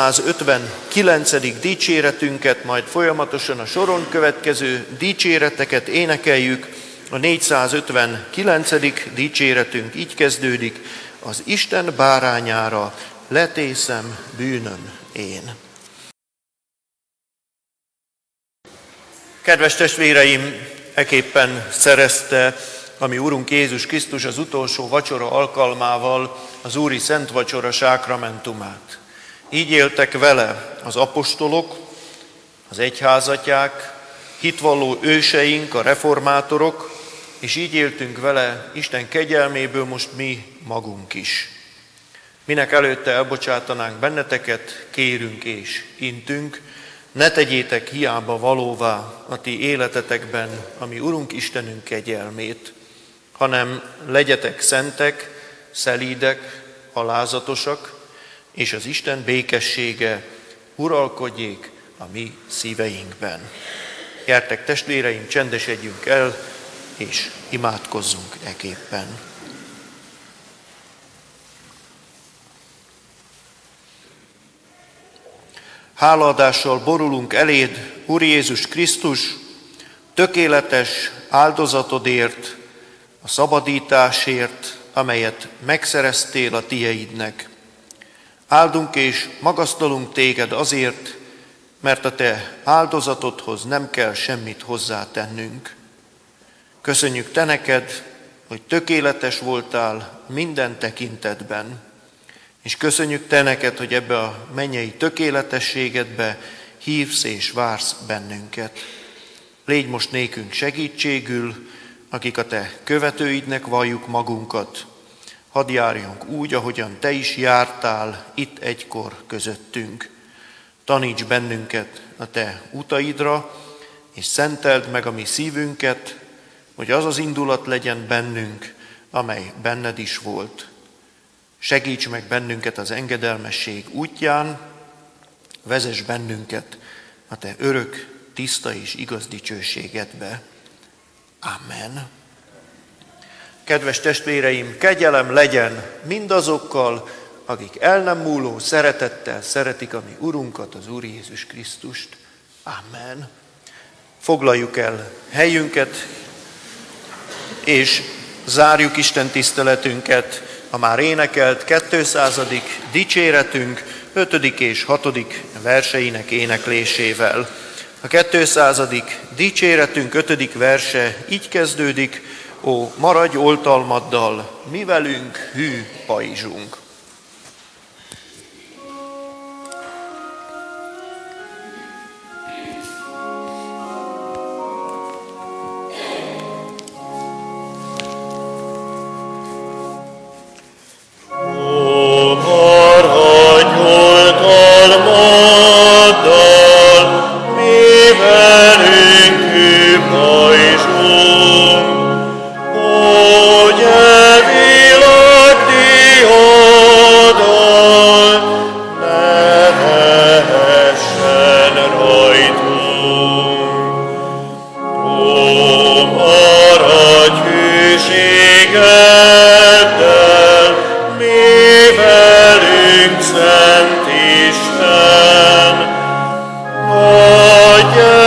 459. dicséretünket, majd folyamatosan a soron következő dicséreteket énekeljük. A 459. dicséretünk így kezdődik: az Isten bárányára letészem bűnöm én. Kedves testvéreim, eképpen szerezte a mi Urunk Jézus Krisztus az utolsó vacsora alkalmával az Úri Szent Vacsora sákramentumát. Így éltek vele az apostolok, az egyházatják, hitvalló őseink, a reformátorok, és így éltünk vele Isten kegyelméből most mi magunk is. Minek előtte elbocsátanánk benneteket, kérünk és intünk, ne tegyétek hiába valóvá a ti életetekben a mi Urunk Istenünk kegyelmét, hanem legyetek szentek, szelídek, alázatosak, és az Isten békessége uralkodjék a mi szíveinkben. Gyertek testvéreim, csendesedjünk el, és imádkozzunk eképpen. Hálaadással borulunk eléd, Úr Jézus Krisztus, tökéletes áldozatodért, a szabadításért, amelyet megszereztél a tieidnek. Áldunk és magasztalunk téged azért, mert a te áldozatodhoz nem kell semmit hozzátennünk. Köszönjük te neked, hogy tökéletes voltál minden tekintetben, és köszönjük te neked, hogy ebbe a mennyei tökéletességedbe hívsz és vársz bennünket. Légy most nékünk segítségül, akik a te követőidnek valljuk magunkat. Hadd járjunk úgy, ahogyan te is jártál itt egykor közöttünk. Taníts bennünket a te utaidra, és szenteld meg a mi szívünket, hogy az az indulat legyen bennünk, amely benned is volt. Segíts meg bennünket az engedelmesség útján, vezess bennünket a te örök, tiszta és igaz dicsőségedbe. Amen. Kedves testvéreim, kegyelem legyen mindazokkal, akik el nem múló szeretettel szeretik a mi Urunkat, az Úr Jézus Krisztust. Amen. Foglaljuk el helyünket, és zárjuk Isten tiszteletünket a már énekelt 200. dicséretünk 5. és 6. verseinek éneklésével. A 200. dicséretünk 5. verse így kezdődik: ó, maradj oltalmaddal, mi velünk hű pajzsunk. Szent Isten, adj